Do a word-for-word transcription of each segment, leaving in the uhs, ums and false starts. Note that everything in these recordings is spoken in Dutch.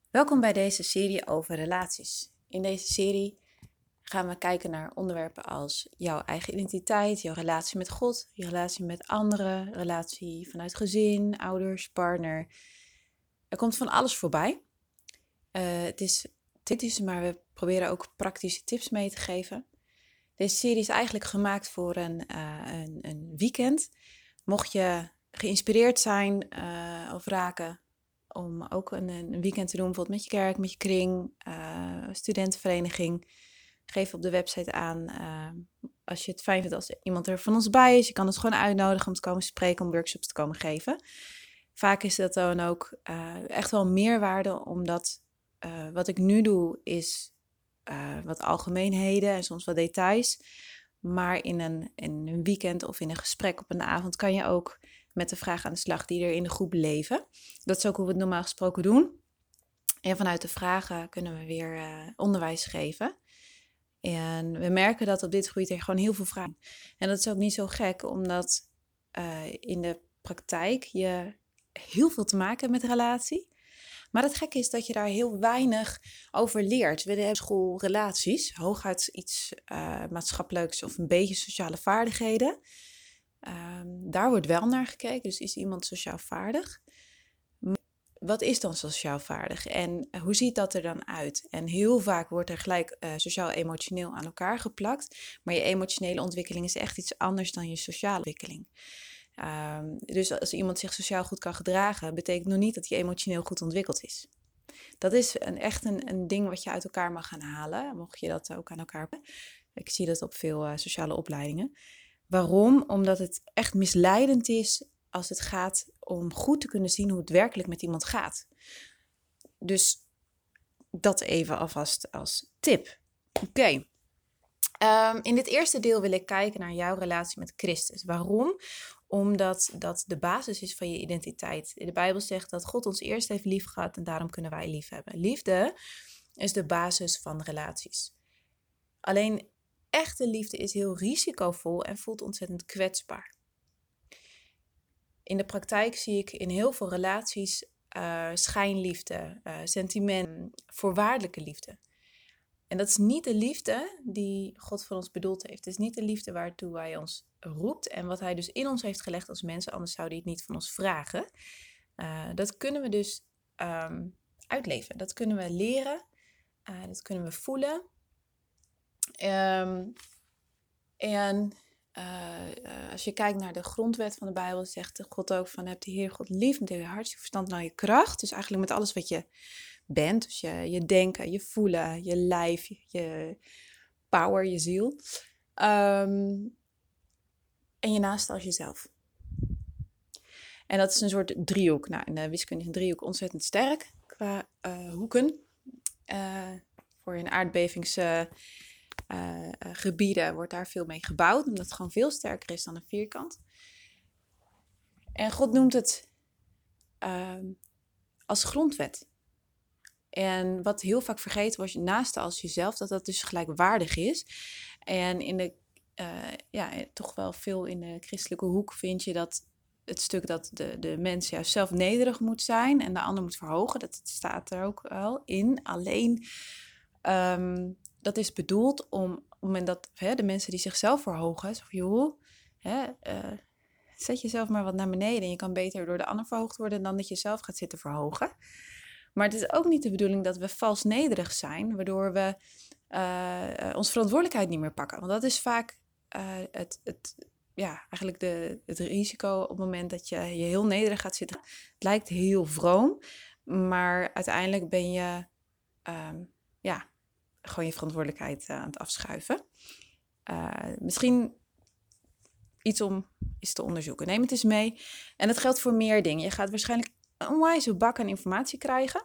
Welkom bij deze serie over relaties. In deze serie gaan we kijken naar onderwerpen als jouw eigen identiteit, jouw relatie met God, je relatie met anderen, relatie vanuit gezin, ouders, partner. Er komt van alles voorbij. Uh, het is dit maar we proberen ook praktische tips mee te geven. Deze serie is eigenlijk gemaakt voor een, uh, een, een weekend. Mocht je geïnspireerd zijn uh, of raken om ook een, een weekend te doen, bijvoorbeeld met je kerk, met je kring, uh, studentenvereniging. Geef op de website aan uh, als je het fijn vindt als iemand er van ons bij is. Je kan het gewoon uitnodigen om te komen spreken, om workshops te komen geven. Vaak is dat dan ook uh, echt wel meerwaarde, omdat uh, wat ik nu doe is uh, wat algemeenheden en soms wat details. Maar in een, in een weekend of in een gesprek op een avond kan je ook met de vragen aan de slag die er in de groep leven. Dat is ook hoe we het normaal gesproken doen. En vanuit de vragen kunnen we weer uh, onderwijs geven. En we merken dat op dit gebied er gewoon heel veel vragen zijn. En dat is ook niet zo gek, omdat uh, in de praktijk je heel veel te maken hebt met relatie. Maar het gekke is dat je daar heel weinig over leert. We hebben schoolrelaties, hooguit iets uh, maatschappelijks of een beetje sociale vaardigheden. Um, daar wordt wel naar gekeken, dus is iemand sociaal vaardig? Wat is dan sociaal vaardig en hoe ziet dat er dan uit? En heel vaak wordt er gelijk uh, sociaal-emotioneel aan elkaar geplakt. Maar je emotionele ontwikkeling is echt iets anders dan je sociale ontwikkeling. Um, dus als iemand zich sociaal goed kan gedragen, betekent nog niet dat hij emotioneel goed ontwikkeld is. Dat is een, echt een, een ding wat je uit elkaar mag gaan halen, mocht je dat ook aan elkaar... Ik zie dat op veel uh, sociale opleidingen. Waarom? Omdat het echt misleidend is als het gaat om goed te kunnen zien hoe het werkelijk met iemand gaat. Dus dat even alvast als tip. Oké. Okay. Um, in dit eerste deel wil ik kijken naar jouw relatie met Christus. Waarom? Omdat dat de basis is van je identiteit. De Bijbel zegt dat God ons eerst heeft lief gehad en daarom kunnen wij lief hebben. Liefde is de basis van relaties. Alleen echte liefde is heel risicovol en voelt ontzettend kwetsbaar. In de praktijk zie ik in heel veel relaties uh, schijnliefde, uh, sentiment, voorwaardelijke liefde. En dat is niet de liefde die God voor ons bedoeld heeft. Het is niet de liefde waartoe hij ons roept en wat hij dus in ons heeft gelegd als mensen, anders zou hij het niet van ons vragen. Uh, dat kunnen we dus um, uitleven. Dat kunnen we leren. Uh, dat kunnen we voelen. Um, en uh, uh, als je kijkt naar de grondwet van de Bijbel, zegt God ook van heb de Heer God lief met heel je hart, je verstand en je kracht. Dus eigenlijk met alles wat je bent. Dus je, je denken, je voelen, je lijf, je, je power, je ziel. Um, en je naaste als jezelf. En dat is een soort driehoek. Nou, in de wiskunde is een driehoek ontzettend sterk qua uh, hoeken. Uh, voor een aardbevings... Uh, Uh, uh, gebieden wordt daar veel mee gebouwd, omdat het gewoon veel sterker is dan een vierkant. En God noemt het uh, als grondwet. En wat heel vaak vergeten wordt, naaste als jezelf, dat dat dus gelijkwaardig is. En in de, uh, ja, toch wel veel in de christelijke hoek vind je dat het stuk dat de, de mens juist zelf nederig moet zijn en de ander moet verhogen, dat staat er ook wel in. Alleen... Um, dat is bedoeld om op het moment dat hè, de mensen die zichzelf verhogen, zo van joh, hè, uh, zet jezelf maar wat naar beneden en je kan beter door de ander verhoogd worden dan dat je zelf gaat zitten verhogen. Maar het is ook niet de bedoeling dat we vals nederig zijn, waardoor we uh, onze verantwoordelijkheid niet meer pakken. Want dat is vaak uh, het, het, ja, eigenlijk de, het risico op het moment dat je je heel nederig gaat zitten. Het lijkt heel vroom, maar uiteindelijk ben je um, ja, gewoon je verantwoordelijkheid uh, aan het afschuiven. Uh, misschien iets om eens te onderzoeken. Neem het eens mee. En dat geldt voor meer dingen. Je gaat waarschijnlijk een onwijze bak aan informatie krijgen.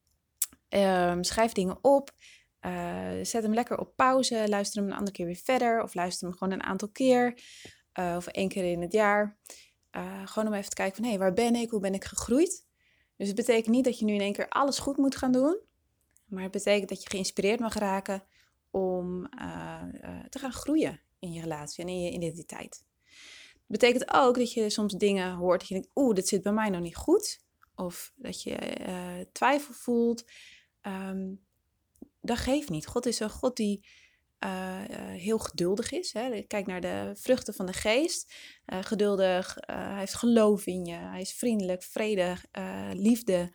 Uh, schrijf dingen op. Uh, zet hem lekker op pauze. Luister hem een andere keer weer verder. Of luister hem gewoon een aantal keer. Uh, of één keer in het jaar. Uh, gewoon om even te kijken van, hé, hey, waar ben ik? Hoe ben ik gegroeid? Dus het betekent niet dat je nu in één keer alles goed moet gaan doen. Maar het betekent dat je geïnspireerd mag raken om uh, uh, te gaan groeien in je relatie en in je identiteit. Het betekent ook dat je soms dingen hoort dat je denkt, oeh, dit zit bij mij nog niet goed. of dat je uh, twijfel voelt, um, dat geeft niet. God is een God die uh, uh, heel geduldig is. Hè? Kijk naar de vruchten van de geest. Uh, geduldig, uh, hij heeft geloof in je, hij is vriendelijk, vredig, uh, liefde.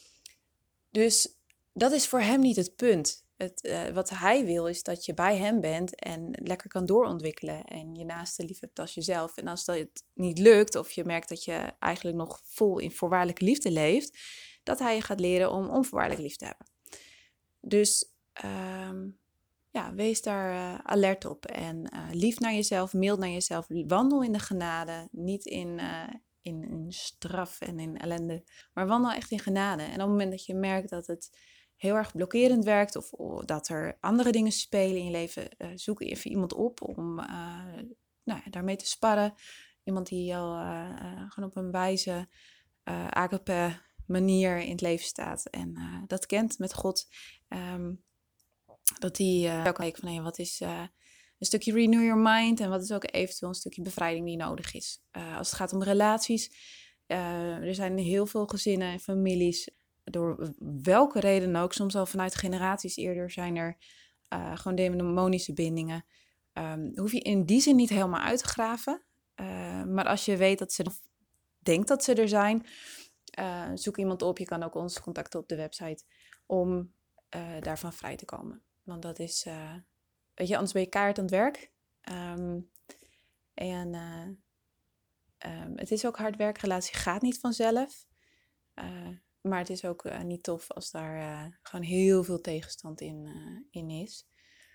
Dus dat is voor hem niet het punt. Het, uh, wat hij wil is dat je bij hem bent en lekker kan doorontwikkelen en je naaste lief hebt als jezelf. En als dat het niet lukt of je merkt dat je eigenlijk nog vol in voorwaardelijke liefde leeft, dat hij je gaat leren om onvoorwaardelijke liefde te hebben. Dus um, ja, wees daar uh, alert op en uh, lief naar jezelf, mild naar jezelf, wandel in de genade, niet in, uh, in, in straf en in ellende, maar wandel echt in genade. En op het moment dat je merkt dat het heel erg blokkerend werkt of, of dat er andere dingen spelen in je leven, uh, zoek even iemand op om uh, nou, ja, daarmee te sparren. Iemand die jou uh, uh, gewoon op een wijze uh, agape manier in het leven staat en uh, dat kent met God. Um, dat die uh, ook kijken van hey, wat is uh, een stukje renew your mind en wat is ook eventueel een stukje bevrijding die nodig is. Uh, als het gaat om relaties, uh, er zijn heel veel gezinnen en families, door welke reden ook, soms al vanuit generaties eerder zijn er uh, gewoon demonische bindingen. Um, hoef je in die zin niet helemaal uit te graven, uh, maar als je weet dat ze denkt dat ze er zijn, uh, zoek iemand op. Je kan ook ons contacten op de website om uh, daarvan vrij te komen. Want dat is, uh, weet je, anders ben je keihard aan het werk. Um, en uh, um, het is ook hard werk. Relatie gaat niet vanzelf. Uh, maar het is ook uh, niet tof als daar uh, gewoon heel veel tegenstand in, uh, in is.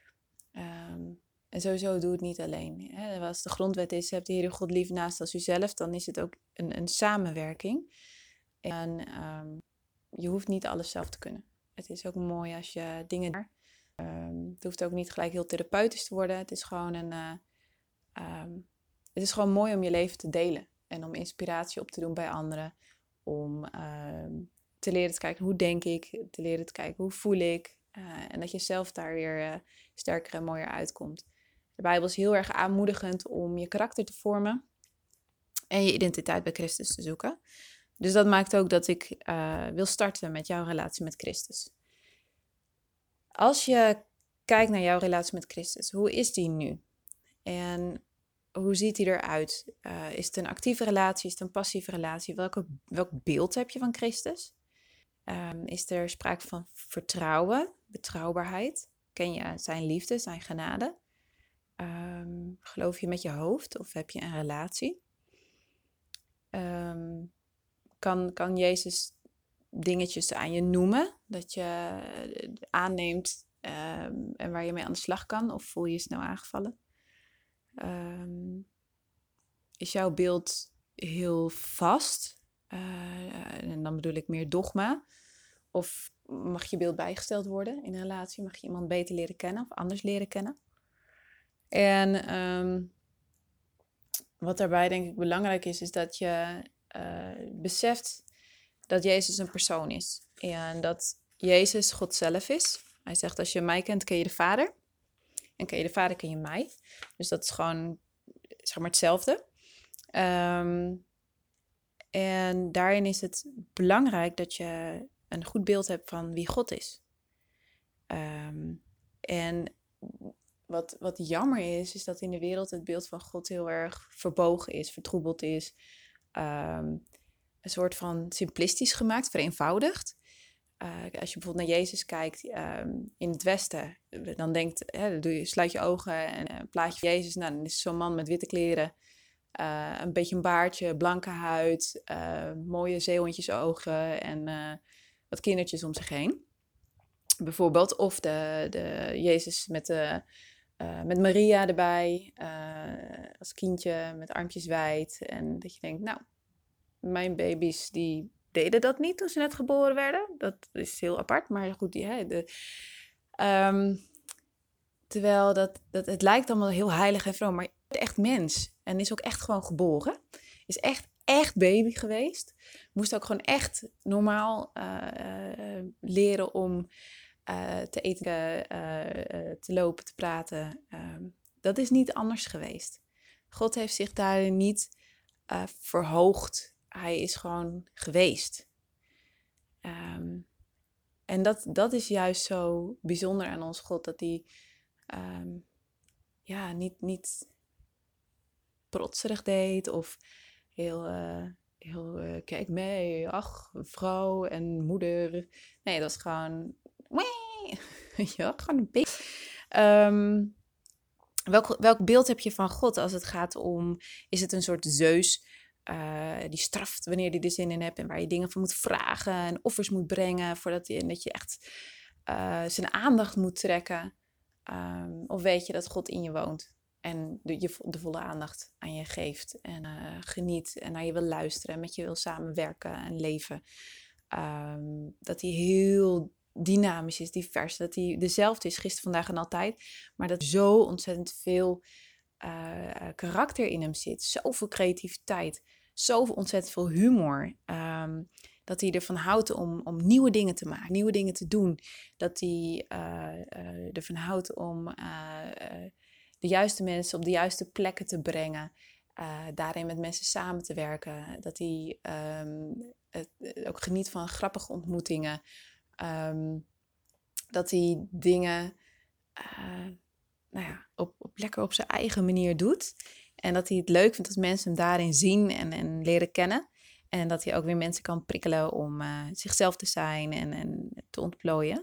Um, en sowieso doe het niet alleen. Hè. Als de grondwet is, heb de Heere God lief naast als uzelf, dan is het ook een, een samenwerking. En um, je hoeft niet alles zelf te kunnen. Het is ook mooi als je dingen... Um, het hoeft ook niet gelijk heel therapeutisch te worden. Het is gewoon een... Uh, um, het is gewoon mooi om je leven te delen. En om inspiratie op te doen bij anderen. Om uh, te leren te kijken hoe denk ik. Te leren te kijken hoe voel ik. Uh, en dat je zelf daar weer uh, sterker en mooier uitkomt. De Bijbel is heel erg aanmoedigend om je karakter te vormen. En je identiteit bij Christus te zoeken. Dus dat maakt ook dat ik uh, wil starten met jouw relatie met Christus. Als je kijkt naar jouw relatie met Christus, hoe is die nu? En hoe ziet die eruit? Uh, is het een actieve relatie? Is het een passieve relatie? Welke, welk beeld heb je van Christus? Um, is er sprake van vertrouwen, betrouwbaarheid? Ken je zijn liefde, zijn genade? Um, geloof je met je hoofd of heb je een relatie? Um, kan, kan Jezus dingetjes aan je noemen, dat je aanneemt um, en waar je mee aan de slag kan, of voel je je snel aangevallen? Um, is jouw beeld heel vast? Uh, en dan bedoel ik meer dogma. Of mag je beeld bijgesteld worden in een relatie? Mag je iemand beter leren kennen of anders leren kennen? En um, wat daarbij denk ik belangrijk is, is dat je uh, beseft dat Jezus een persoon is. En dat Jezus God zelf is. Hij zegt, als je mij kent, ken je de Vader. En ken je de Vader, ken je mij. Dus dat is gewoon, zeg maar, hetzelfde. Um, en daarin is het belangrijk dat je een goed beeld hebt van wie God is. Um, en wat, wat jammer is, is dat in de wereld het beeld van God heel erg verbogen is, vertroebeld is. Um, een soort van simplistisch gemaakt, vereenvoudigd. Uh, als je bijvoorbeeld naar Jezus kijkt um, in het Westen, dan denkt, hè, dan doe je, sluit je ogen en een plaatje van Jezus. Nou, dan is zo'n man met witte kleren, uh, een beetje een baardje, blanke huid, uh, mooie zeehondjesogen en uh, wat kindertjes om zich heen. Bijvoorbeeld, of de, de Jezus met, de, uh, met Maria erbij, uh, als kindje met armpjes wijd. En dat je denkt, nou, mijn baby's die deden dat niet toen ze net geboren werden. Dat is heel apart, maar goed. Die, hè, de, um, terwijl dat, dat, het lijkt allemaal heel heilig en vroom, maar je bent echt mens. En is ook echt gewoon geboren. Is echt, echt baby geweest. Moest ook gewoon echt normaal uh, uh, leren om uh, te eten, uh, uh, te lopen, te praten. Um, dat is niet anders geweest. God heeft zich daarin niet uh, verhoogd. Hij is gewoon geweest. Um, en dat, dat is juist zo bijzonder aan ons God, dat hij um, ja, niet, niet protserig deed of heel, uh, heel uh, kijk mee, ach, vrouw en moeder. Nee, dat is gewoon, ja, gewoon een beetje. Um, welk, welk beeld heb je van God als het gaat om, is het een soort Zeus uh, die straft wanneer hij er zin in hebt en waar je dingen van moet vragen en offers moet brengen voordat je, dat je echt uh, zijn aandacht moet trekken? Um, of weet je dat God in je woont en de, je, de volle aandacht aan je geeft en uh, geniet en naar je wil luisteren en met je wil samenwerken en leven? Um, dat hij heel dynamisch is, divers, dat hij dezelfde is gisteren, vandaag en altijd, maar dat zo ontzettend veel uh, karakter in hem zit, zoveel creativiteit, zoveel ontzettend veel humor, um, dat hij ervan houdt om, om nieuwe dingen te maken, nieuwe dingen te doen, dat hij uh, uh, ervan houdt om uh, uh, de juiste mensen op de juiste plekken te brengen, uh, daarin met mensen samen te werken, dat hij um, het, ook geniet van grappige ontmoetingen, um, dat hij dingen uh, nou ja, op, op lekker op zijn eigen manier doet. En dat hij het leuk vindt dat mensen hem daarin zien en, en leren kennen. En dat hij ook weer mensen kan prikkelen om uh, zichzelf te zijn en, en te ontplooien.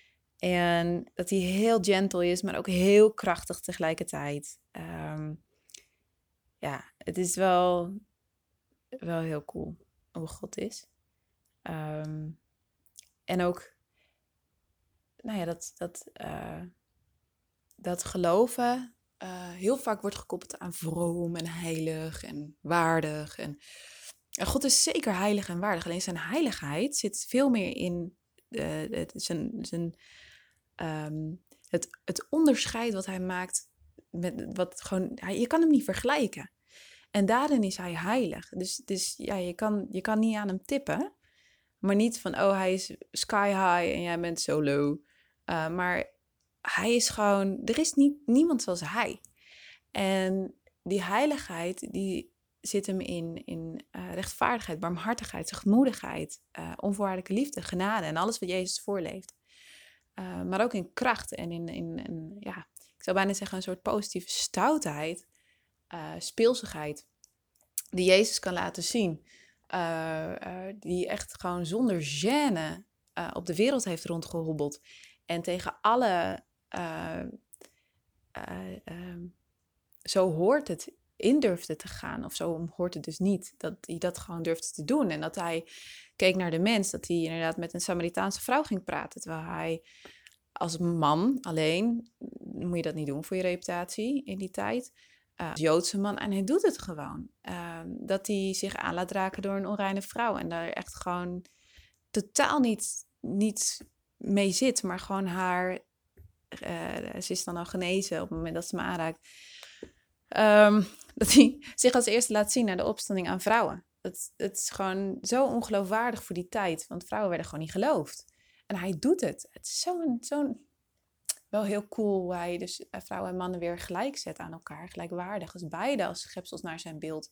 En dat hij heel gentle is, maar ook heel krachtig tegelijkertijd. Um, ja, het is wel, wel heel cool hoe God is. Um, en ook, nou ja, dat... dat uh, dat geloven uh, heel vaak wordt gekoppeld aan vroom en heilig en waardig. En, en God is zeker heilig en waardig. Alleen zijn heiligheid zit veel meer in uh, het, zijn, zijn, um, het, het onderscheid wat hij maakt. Met wat gewoon, hij, je kan hem niet vergelijken. En daarin is hij heilig. Dus, dus ja, je, kan, je kan niet aan hem tippen. Maar niet van, oh, hij is sky high en jij bent zo low. Uh, maar hij is gewoon, er is niet, niemand zoals hij. En die heiligheid, die zit hem in, in uh, rechtvaardigheid, barmhartigheid, zachtmoedigheid, uh, onvoorwaardelijke liefde, genade en alles wat Jezus voorleeft. Uh, maar ook in kracht en in, in, in, ja, ik zou bijna zeggen een soort positieve stoutheid, uh, speelsigheid, die Jezus kan laten zien. Uh, uh, die echt gewoon zonder gêne uh, op de wereld heeft rondgehobbeld. En tegen alle, uh, uh, uh, zo hoort het, in durfde te gaan. Of zo hoort het dus niet. Dat hij dat gewoon durfde te doen. En dat hij keek naar de mens. Dat hij inderdaad met een Samaritaanse vrouw ging praten. Terwijl hij als man alleen, moet je dat niet doen voor je reputatie in die tijd. Uh, als Joodse man, en hij doet het gewoon. Uh, dat hij zich aan laat raken door een onreine vrouw. En daar echt gewoon totaal niet, niet mee zit. Maar gewoon haar, uh, ze is dan al genezen op het moment dat ze me aanraakt. Um, dat hij zich als eerste laat zien naar de opstanding aan vrouwen. Het, het is gewoon zo ongeloofwaardig voor die tijd. Want vrouwen werden gewoon niet geloofd. En hij doet het. Het is zo'n... zo'n wel heel cool hoe hij dus vrouwen en mannen weer gelijk zet aan elkaar. Gelijkwaardig, als beide als schepsels naar zijn beeld.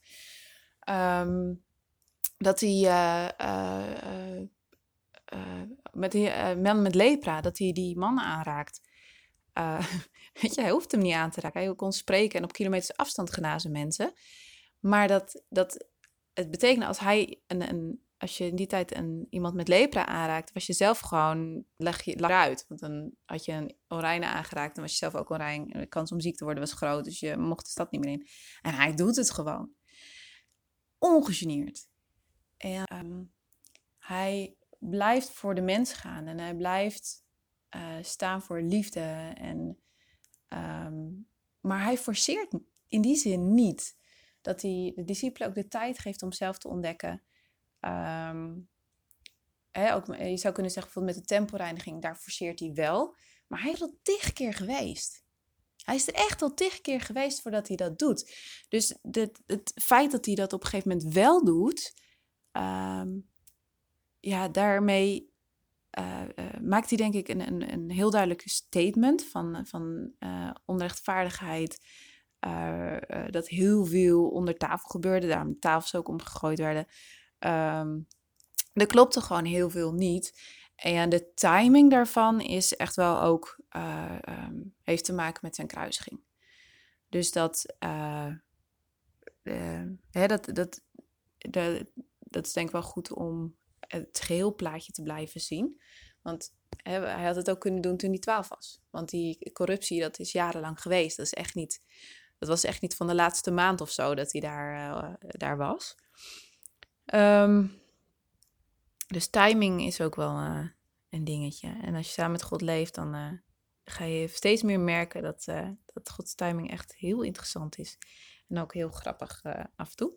Um, dat hij uh, uh, uh, uh, met die uh, man met lepra, dat hij die mannen aanraakt. Uh, weet je, hij hoeft hem niet aan te raken. Hij kon spreken en op kilometers afstand genazen mensen. Maar dat, dat het betekent als hij een... een als je in die tijd een, iemand met lepra aanraakt, was je zelf gewoon, leg je eruit. Want dan had je een oranje aangeraakt, dan was je zelf ook oranje. De kans om ziek te worden was groot, dus je mocht de stad niet meer in. En hij doet het gewoon. Ongegeneerd. En um, hij blijft voor de mens gaan. En hij blijft uh, staan voor liefde. En, um, maar hij forceert in die zin niet. Dat hij de discipelen ook de tijd geeft om zelf te ontdekken. Um, he, ook, je zou kunnen zeggen, bijvoorbeeld met de tempelreiniging, daar forceert hij wel. Maar hij is al tig keer geweest. Hij is er echt al tig keer geweest voordat hij dat doet. Dus de, het feit dat hij dat op een gegeven moment wel doet, um, ja, daarmee uh, uh, maakt hij denk ik een, een, een heel duidelijk statement van, van uh, onrechtvaardigheid. Uh, uh, dat heel veel onder tafel gebeurde, daarom de tafels ook omgegooid werden. Um, er klopte gewoon heel veel niet. En de timing daarvan is echt wel ook, uh, um, heeft te maken met zijn kruisiging. Dus dat, uh, uh, hè, dat, dat, dat, dat is denk ik wel goed om het geheel plaatje te blijven zien. Want hè, hij had het ook kunnen doen toen hij twaalf was. Want die corruptie, dat is jarenlang geweest. Dat is echt niet, dat was echt niet van de laatste maand of zo dat hij daar, uh, daar was. Um, dus timing is ook wel uh, een dingetje. En als je samen met God leeft, dan uh, ga je steeds meer merken dat, uh, dat Gods timing echt heel interessant is. En ook heel grappig uh, af en toe.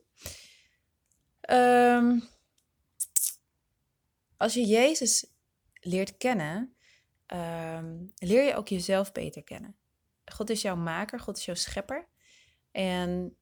Um, als je Jezus leert kennen, um, leer je ook jezelf beter kennen. God is jouw maker, God is jouw schepper. En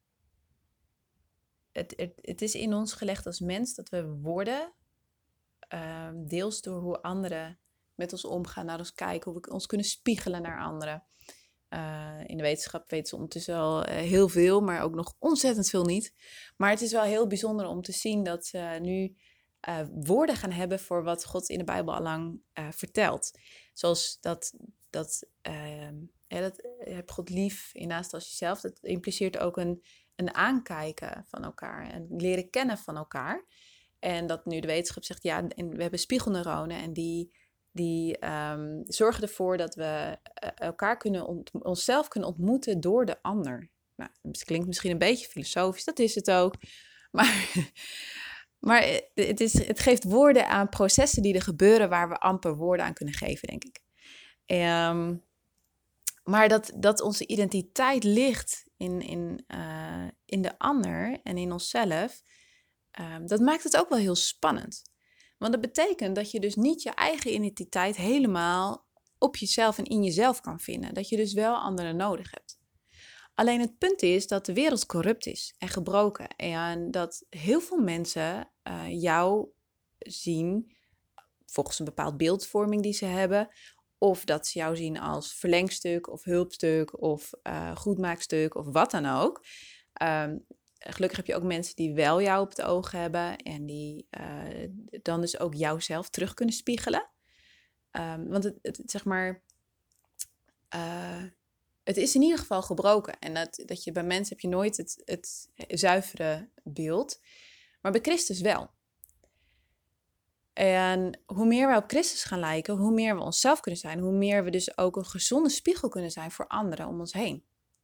het, het, het is in ons gelegd als mens dat we worden, um, deels door hoe anderen met ons omgaan, naar ons kijken, hoe we ons kunnen spiegelen naar anderen. Uh, in de wetenschap weten ze ondertussen al uh, heel veel, maar ook nog ontzettend veel niet. Maar het is wel heel bijzonder om te zien dat ze nu uh, woorden gaan hebben voor wat God in de Bijbel al lang uh, vertelt. Zoals dat, dat, uh, ja, dat je hebt God lief in naast als jezelf. Dat impliceert ook een, een aankijken van elkaar en leren kennen van elkaar. En dat nu de wetenschap zegt, ja, en we hebben spiegelneuronen en die... Die um, zorgen ervoor dat we elkaar kunnen ont- onszelf kunnen ontmoeten door de ander. Nou, het klinkt misschien een beetje filosofisch, dat is het ook. Maar, maar het, is, het geeft woorden aan processen die er gebeuren waar we amper woorden aan kunnen geven, denk ik. Um, maar dat, dat onze identiteit ligt in, in, uh, in de ander en in onszelf, um, dat maakt het ook wel heel spannend. Want dat betekent dat je dus niet je eigen identiteit helemaal op jezelf en in jezelf kan vinden. Dat je dus wel anderen nodig hebt. Alleen het punt is dat de wereld corrupt is en gebroken. En dat heel veel mensen uh, jou zien volgens een bepaald beeldvorming die ze hebben. Of dat ze jou zien als verlengstuk of hulpstuk of uh, goedmaakstuk of wat dan ook. Um, Gelukkig heb je ook mensen die wel jou op het oog hebben en die uh, dan dus ook jouzelf terug kunnen spiegelen. Um, want het, het, zeg maar, uh, het is in ieder geval gebroken. En dat, dat je bij mensen heb je nooit het, het zuivere beeld, maar bij Christus wel. En hoe meer we op Christus gaan lijken, hoe meer we onszelf kunnen zijn, hoe meer we dus ook een gezonde spiegel kunnen zijn voor anderen om ons heen.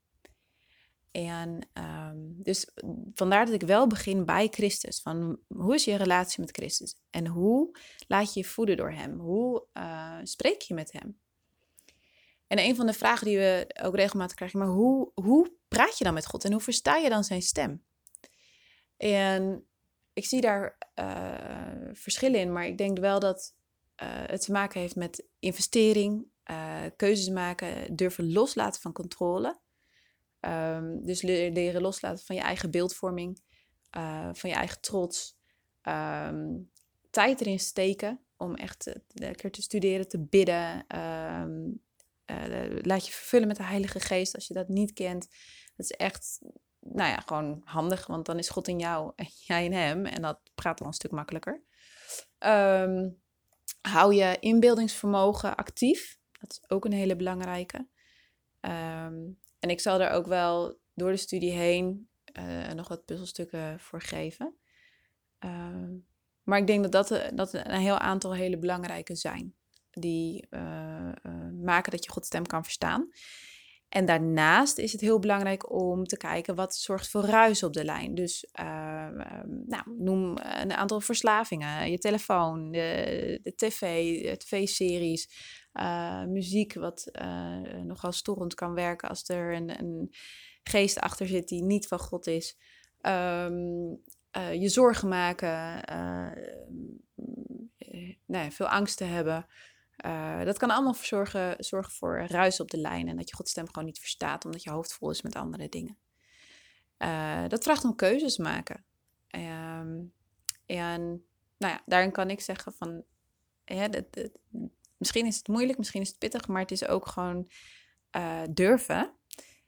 En um, dus vandaar dat ik wel begin bij Christus. Van hoe is je relatie met Christus? En hoe laat je je voeden door hem? Hoe uh, spreek je met hem? En een van de vragen die we ook regelmatig krijgen, maar hoe, hoe praat je dan met God? En hoe versta je dan zijn stem? En ik zie daar uh, verschillen in, maar ik denk wel dat uh, het te maken heeft met investering, uh, keuzes maken, durven loslaten van controle. Um, dus leren loslaten van je eigen beeldvorming, uh, van je eigen trots. Um, tijd erin steken om echt uh, lekker te studeren, te bidden. Um, uh, laat je vervullen met de Heilige Geest als je dat niet kent. Dat is echt, nou ja, gewoon handig, want dan is God in jou en jij in hem. En dat praat dan een stuk makkelijker. Um, hou je inbeeldingsvermogen actief. Dat is ook een hele belangrijke. Um, En ik zal er ook wel door de studie heen uh, nog wat puzzelstukken voor geven. Uh, maar ik denk dat dat, dat een heel aantal hele belangrijke zijn. Die uh, uh, maken dat je Gods stem kan verstaan. En daarnaast is het heel belangrijk om te kijken wat zorgt voor ruis op de lijn. Dus uh, uh, nou, noem een aantal verslavingen. Je telefoon, de, de tv, de tv-series, uh, muziek wat uh, nogal storend kan werken als er een, een geest achter zit die niet van God is. Um, uh, je zorgen maken, uh, nee, veel angst te hebben. Uh, dat kan allemaal zorgen, zorgen voor ruis op de lijn en dat je Gods stem gewoon niet verstaat omdat je hoofd vol is met andere dingen. Uh, dat vraagt om keuzes maken. Um, en nou ja, daarin kan ik zeggen van, ja, dat, dat, misschien is het moeilijk, misschien is het pittig, maar het is ook gewoon uh, durven.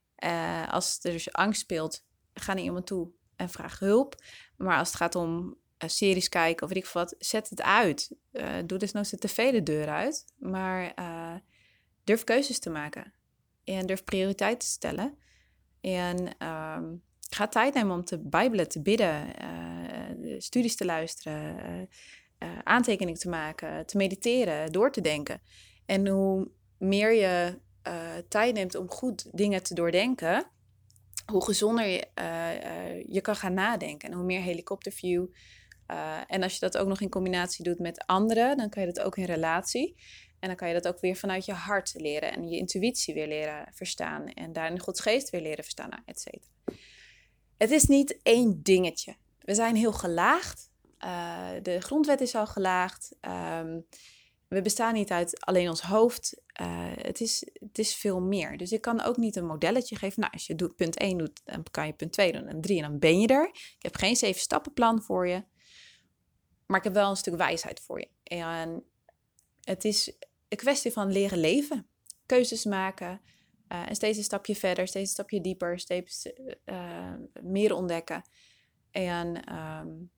Uh, als er dus angst speelt, ga naar iemand toe en vraag hulp. Maar als het gaat om uh, series kijken of weet ik wat, zet het uit. Uh, doe dus nooit de tv de deur uit. Maar uh, durf keuzes te maken. En durf prioriteiten te stellen. En um, ga tijd nemen om te bijbelen, te bidden, uh, studies te luisteren, uh, uh, aantekeningen te maken, te mediteren, door te denken. En hoe meer je uh, tijd neemt om goed dingen te doordenken, hoe gezonder je, uh, uh, je kan gaan nadenken. En hoe meer helikopterview. Uh, en als je dat ook nog in combinatie doet met anderen, dan kan je dat ook in relatie. En dan kan je dat ook weer vanuit je hart leren en je intuïtie weer leren verstaan. En daarin Gods geest weer leren verstaan, et cetera. Het is niet één dingetje. We zijn heel gelaagd. Uh, de grondwet is al gelaagd. Um, we bestaan niet uit alleen ons hoofd. Uh, het, is, het is veel meer. Dus ik kan ook niet een modelletje geven. Nou, als je doet, punt één doet, dan kan je punt twee doen en drie en dan ben je er. Ik heb geen zeven stappenplan voor je. Maar ik heb wel een stuk wijsheid voor je. En het is een kwestie van leren leven. Keuzes maken. Uh, en steeds een stapje verder, steeds een stapje dieper. Steeds uh, meer ontdekken. En um,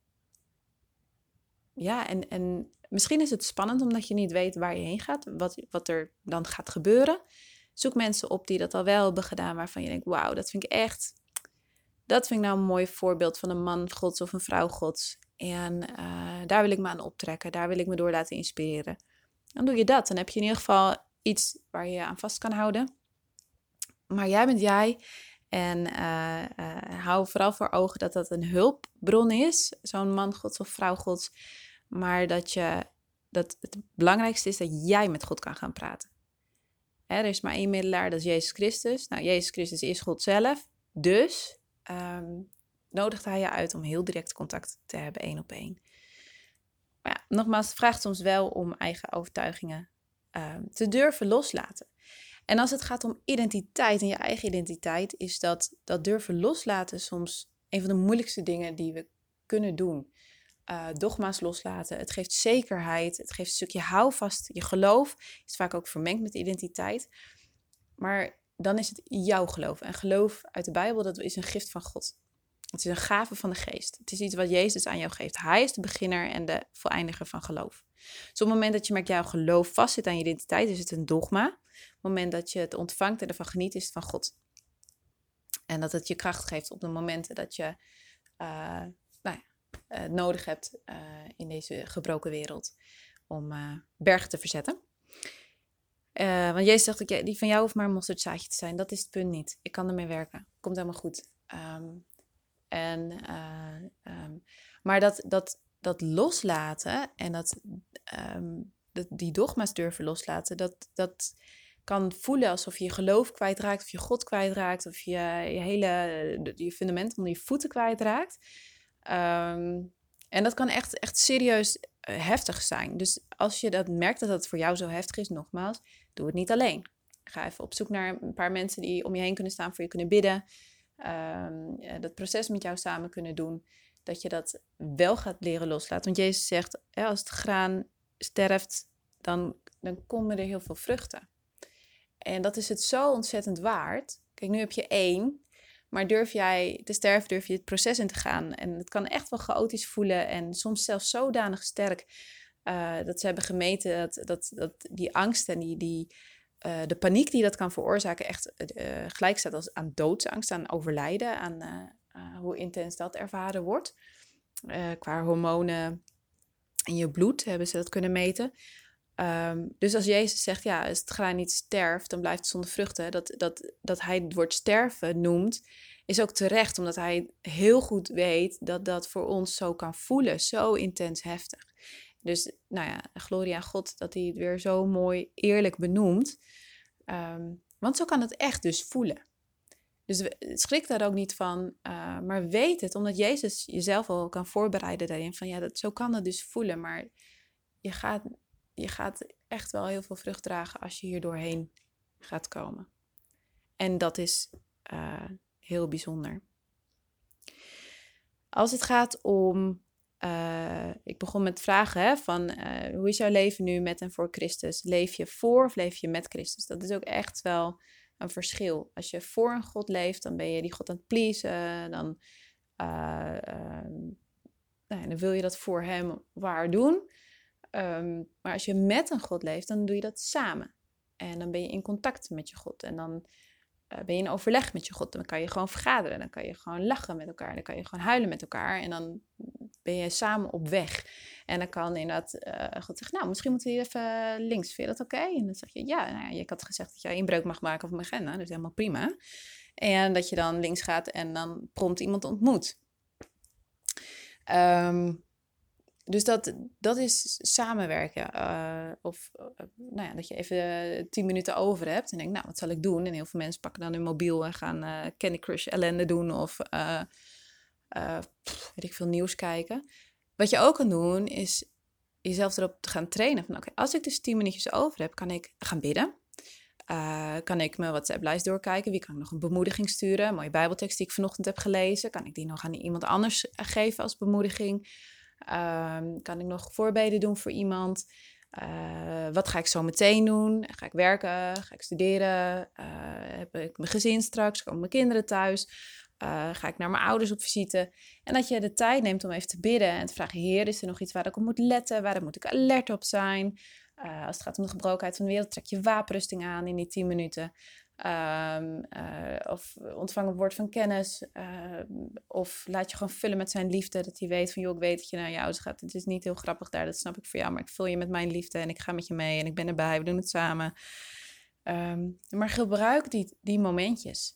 ja, en, en misschien is het spannend omdat je niet weet waar je heen gaat. Wat, wat er dan gaat gebeuren. Zoek mensen op die dat al wel hebben gedaan. Waarvan je denkt, wauw, dat vind ik echt... Dat vind ik nou een mooi voorbeeld van een man gods of een vrouw gods. En uh, daar wil ik me aan optrekken. Daar wil ik me door laten inspireren. Dan doe je dat. Dan heb je in ieder geval iets waar je je aan vast kan houden. Maar jij bent jij. En uh, uh, hou vooral voor ogen dat dat een hulpbron is. Zo'n man gods of vrouw gods. Maar dat, je, dat het belangrijkste is dat jij met God kan gaan praten. Hè, er is maar één middelaar, dat is Jezus Christus. Nou, Jezus Christus is God zelf. Dus um, nodigt hij je uit om heel direct contact te hebben, één op één. Maar ja, nogmaals, het vraagt soms wel om eigen overtuigingen um, te durven loslaten. En als het gaat om identiteit en je eigen identiteit, is dat, dat durven loslaten soms een van de moeilijkste dingen die we kunnen doen. Uh, dogma's loslaten, het geeft zekerheid, het geeft een stukje houvast. Je geloof is vaak ook vermengd met identiteit. Maar dan is het jouw geloof. En geloof uit de Bijbel, dat is een gift van God. Het is een gave van de geest. Het is iets wat Jezus aan jou geeft. Hij is de beginner en de voleindiger van geloof. Dus op het moment dat je met jouw geloof vastzit aan je identiteit, is het een dogma. Op het moment dat je het ontvangt en ervan geniet, is het van God. En dat het je kracht geeft op de momenten dat je uh, nou ja, uh, nodig hebt uh, in deze gebroken wereld om uh, bergen te verzetten. Uh, want Jezus zegt, ik, die van jou hoeft maar een mosterdzaadje te zijn. Dat is het punt niet. Ik kan ermee werken. Komt helemaal goed. Um, en, uh, um, maar dat, dat, dat loslaten en dat, um, dat die dogma's durven loslaten, dat, dat kan voelen alsof je je geloof kwijtraakt, of je God kwijtraakt, of je, je hele je fundament onder je voeten kwijtraakt. Um, en dat kan echt, echt serieus uh, heftig zijn. Dus als je dat merkt dat dat voor jou zo heftig is, nogmaals, doe het niet alleen. Ga even op zoek naar een paar mensen die om je heen kunnen staan, voor je kunnen bidden. Um, dat proces met jou samen kunnen doen. Dat je dat wel gaat leren loslaten. Want Jezus zegt, ja, als het graan sterft, dan, dan komen er heel veel vruchten. En dat is het zo ontzettend waard. Kijk, nu heb je één. Maar durf jij te sterven, durf je het proces in te gaan. En het kan echt wel chaotisch voelen. En soms zelfs zodanig sterk. Uh, dat ze hebben gemeten dat, dat, dat die angst en die, die, uh, de paniek die dat kan veroorzaken echt uh, gelijk staat als aan doodsangst, aan overlijden, aan uh, uh, hoe intens dat ervaren wordt. Uh, qua hormonen in je bloed hebben ze dat kunnen meten. Um, dus als Jezus zegt, ja, als het graan niet sterft, dan blijft het zonder vruchten. Dat, dat, dat hij het woord sterven noemt, is ook terecht, omdat hij heel goed weet dat dat voor ons zo kan voelen, zo intens heftig. Dus, nou ja, glorie aan God dat hij het weer zo mooi eerlijk benoemt. Um, want zo kan het echt dus voelen. Dus schrik daar ook niet van, uh, maar weet het, omdat Jezus jezelf al kan voorbereiden daarin. Van ja, dat, zo kan het dus voelen, maar je gaat, je gaat echt wel heel veel vrucht dragen als je hier doorheen gaat komen. En dat is uh, heel bijzonder. Als het gaat om... Uh, ik begon met vragen hè, van uh, hoe is jouw leven nu met en voor Christus? Leef je voor of leef je met Christus? Dat is ook echt wel een verschil. Als je voor een God leeft, dan ben je die God aan het pleasen. Dan uh, uh, nou, dan wil je dat voor hem waar doen. Um, maar als je met een God leeft, dan doe je dat samen. En dan ben je in contact met je God. En dan uh, ben je in overleg met je God. Dan kan je gewoon vergaderen. Dan kan je gewoon lachen met elkaar. Dan kan je gewoon huilen met elkaar. En dan ben je samen op weg. En dan kan inderdaad uh, God zeggen, nou, misschien moeten we hier even links. Vind je dat oké? Okay? En dan zeg je, ja, nou ja, je had gezegd dat jij inbreuk mag maken op mijn agenda. Dus helemaal prima. En dat je dan links gaat en dan prompt iemand ontmoet. Um, dus dat, dat is samenwerken. Uh, of uh, nou ja, dat je even uh, tien minuten over hebt en denkt, nou, wat zal ik doen? En heel veel mensen pakken dan hun mobiel en gaan uh, Candy Crush ellende doen of uh, uh, pff, weet ik veel nieuws kijken. Wat je ook kan doen is jezelf erop te gaan trainen. Van oké, okay, als ik dus tien minuutjes over heb, kan ik gaan bidden. Uh, kan ik mijn WhatsApp-lijst doorkijken? Wie kan ik nog een bemoediging sturen? Een mooie bijbeltekst die ik vanochtend heb gelezen. Kan ik die nog aan iemand anders geven als bemoediging? Um, kan ik nog voorbeden doen voor iemand? Uh, wat ga ik zo meteen doen? Ga ik werken? Ga ik studeren? Uh, heb ik mijn gezin straks? Komen mijn kinderen thuis? Uh, ga ik naar mijn ouders op visite? En dat je de tijd neemt om even te bidden en te vragen, Heer, is er nog iets waar ik op moet letten? Waar moet ik alert op zijn? Uh, als het gaat om de gebrokenheid van de wereld, trek je wapenrusting aan in die tien minuten. Um, uh, of ontvang een woord van kennis. Uh, of laat je gewoon vullen met zijn liefde. Dat hij weet van, joh, ik weet dat je naar je ouders gaat. Het is niet heel grappig daar, dat snap ik voor jou. Maar ik vul je met mijn liefde en ik ga met je mee. En ik ben erbij, we doen het samen. Um, maar gebruik die, die momentjes.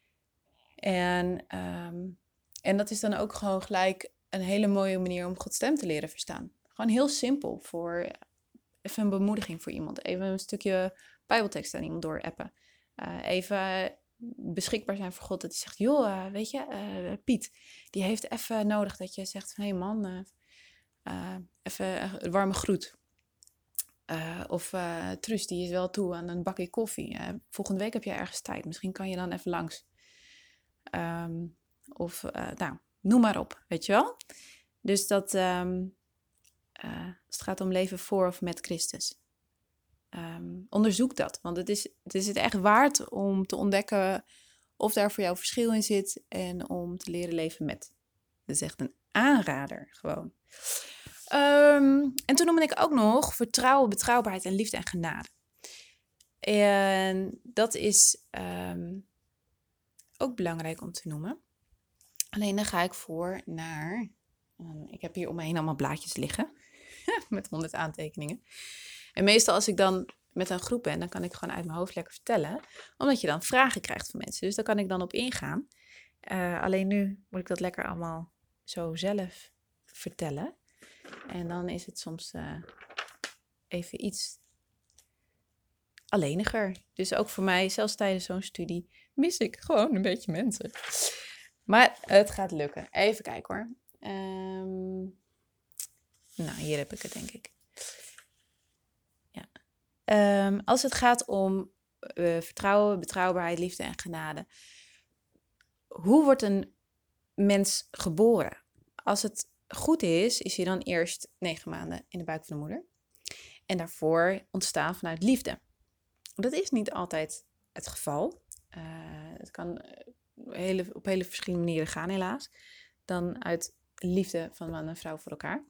En, um, en dat is dan ook gewoon gelijk een hele mooie manier om Gods stem te leren verstaan. Gewoon heel simpel voor even een bemoediging voor iemand. Even een stukje bijbeltekst aan iemand doorappen. Uh, even beschikbaar zijn voor God. Dat hij zegt, joh, uh, weet je, uh, Piet, die heeft even nodig dat je zegt, hé hey man, uh, uh, even een warme groet. Uh, of uh, Truus, die is wel toe aan een bakje koffie. Uh, volgende week heb je ergens tijd. Misschien kan je dan even langs. Um, of, uh, nou, noem maar op, weet je wel. Dus dat, um, uh, als het gaat om leven voor of met Christus. Um, onderzoek dat, want het is, het is het echt waard om te ontdekken of daar voor jou verschil in zit en om te leren leven met. Dat is echt een aanrader, gewoon. Um, en toen noemde ik ook nog vertrouwen, betrouwbaarheid en liefde en genade. En dat is um, ook belangrijk om te noemen. Alleen dan ga ik voor naar, um, ik heb hier om me heen allemaal blaadjes liggen, met honderd aantekeningen. En meestal als ik dan met een groep ben, dan kan ik gewoon uit mijn hoofd lekker vertellen. Omdat je dan vragen krijgt van mensen. Dus daar kan ik dan op ingaan. Uh, alleen nu moet ik dat lekker allemaal zo zelf vertellen. En dan is het soms uh, even iets alleniger. Dus ook voor mij, zelfs tijdens zo'n studie, mis ik gewoon een beetje mensen. Maar het gaat lukken. Even kijken hoor. Um, nou, hier heb ik het denk ik. Um, als het gaat om uh, vertrouwen, betrouwbaarheid, liefde en genade. Hoe wordt een mens geboren? Als het goed is, is hij dan eerst negen maanden in de buik van de moeder. En daarvoor ontstaan vanuit liefde. Dat is niet altijd het geval. Uh, het kan hele, op hele verschillende manieren gaan helaas. Dan uit liefde van man en vrouw voor elkaar.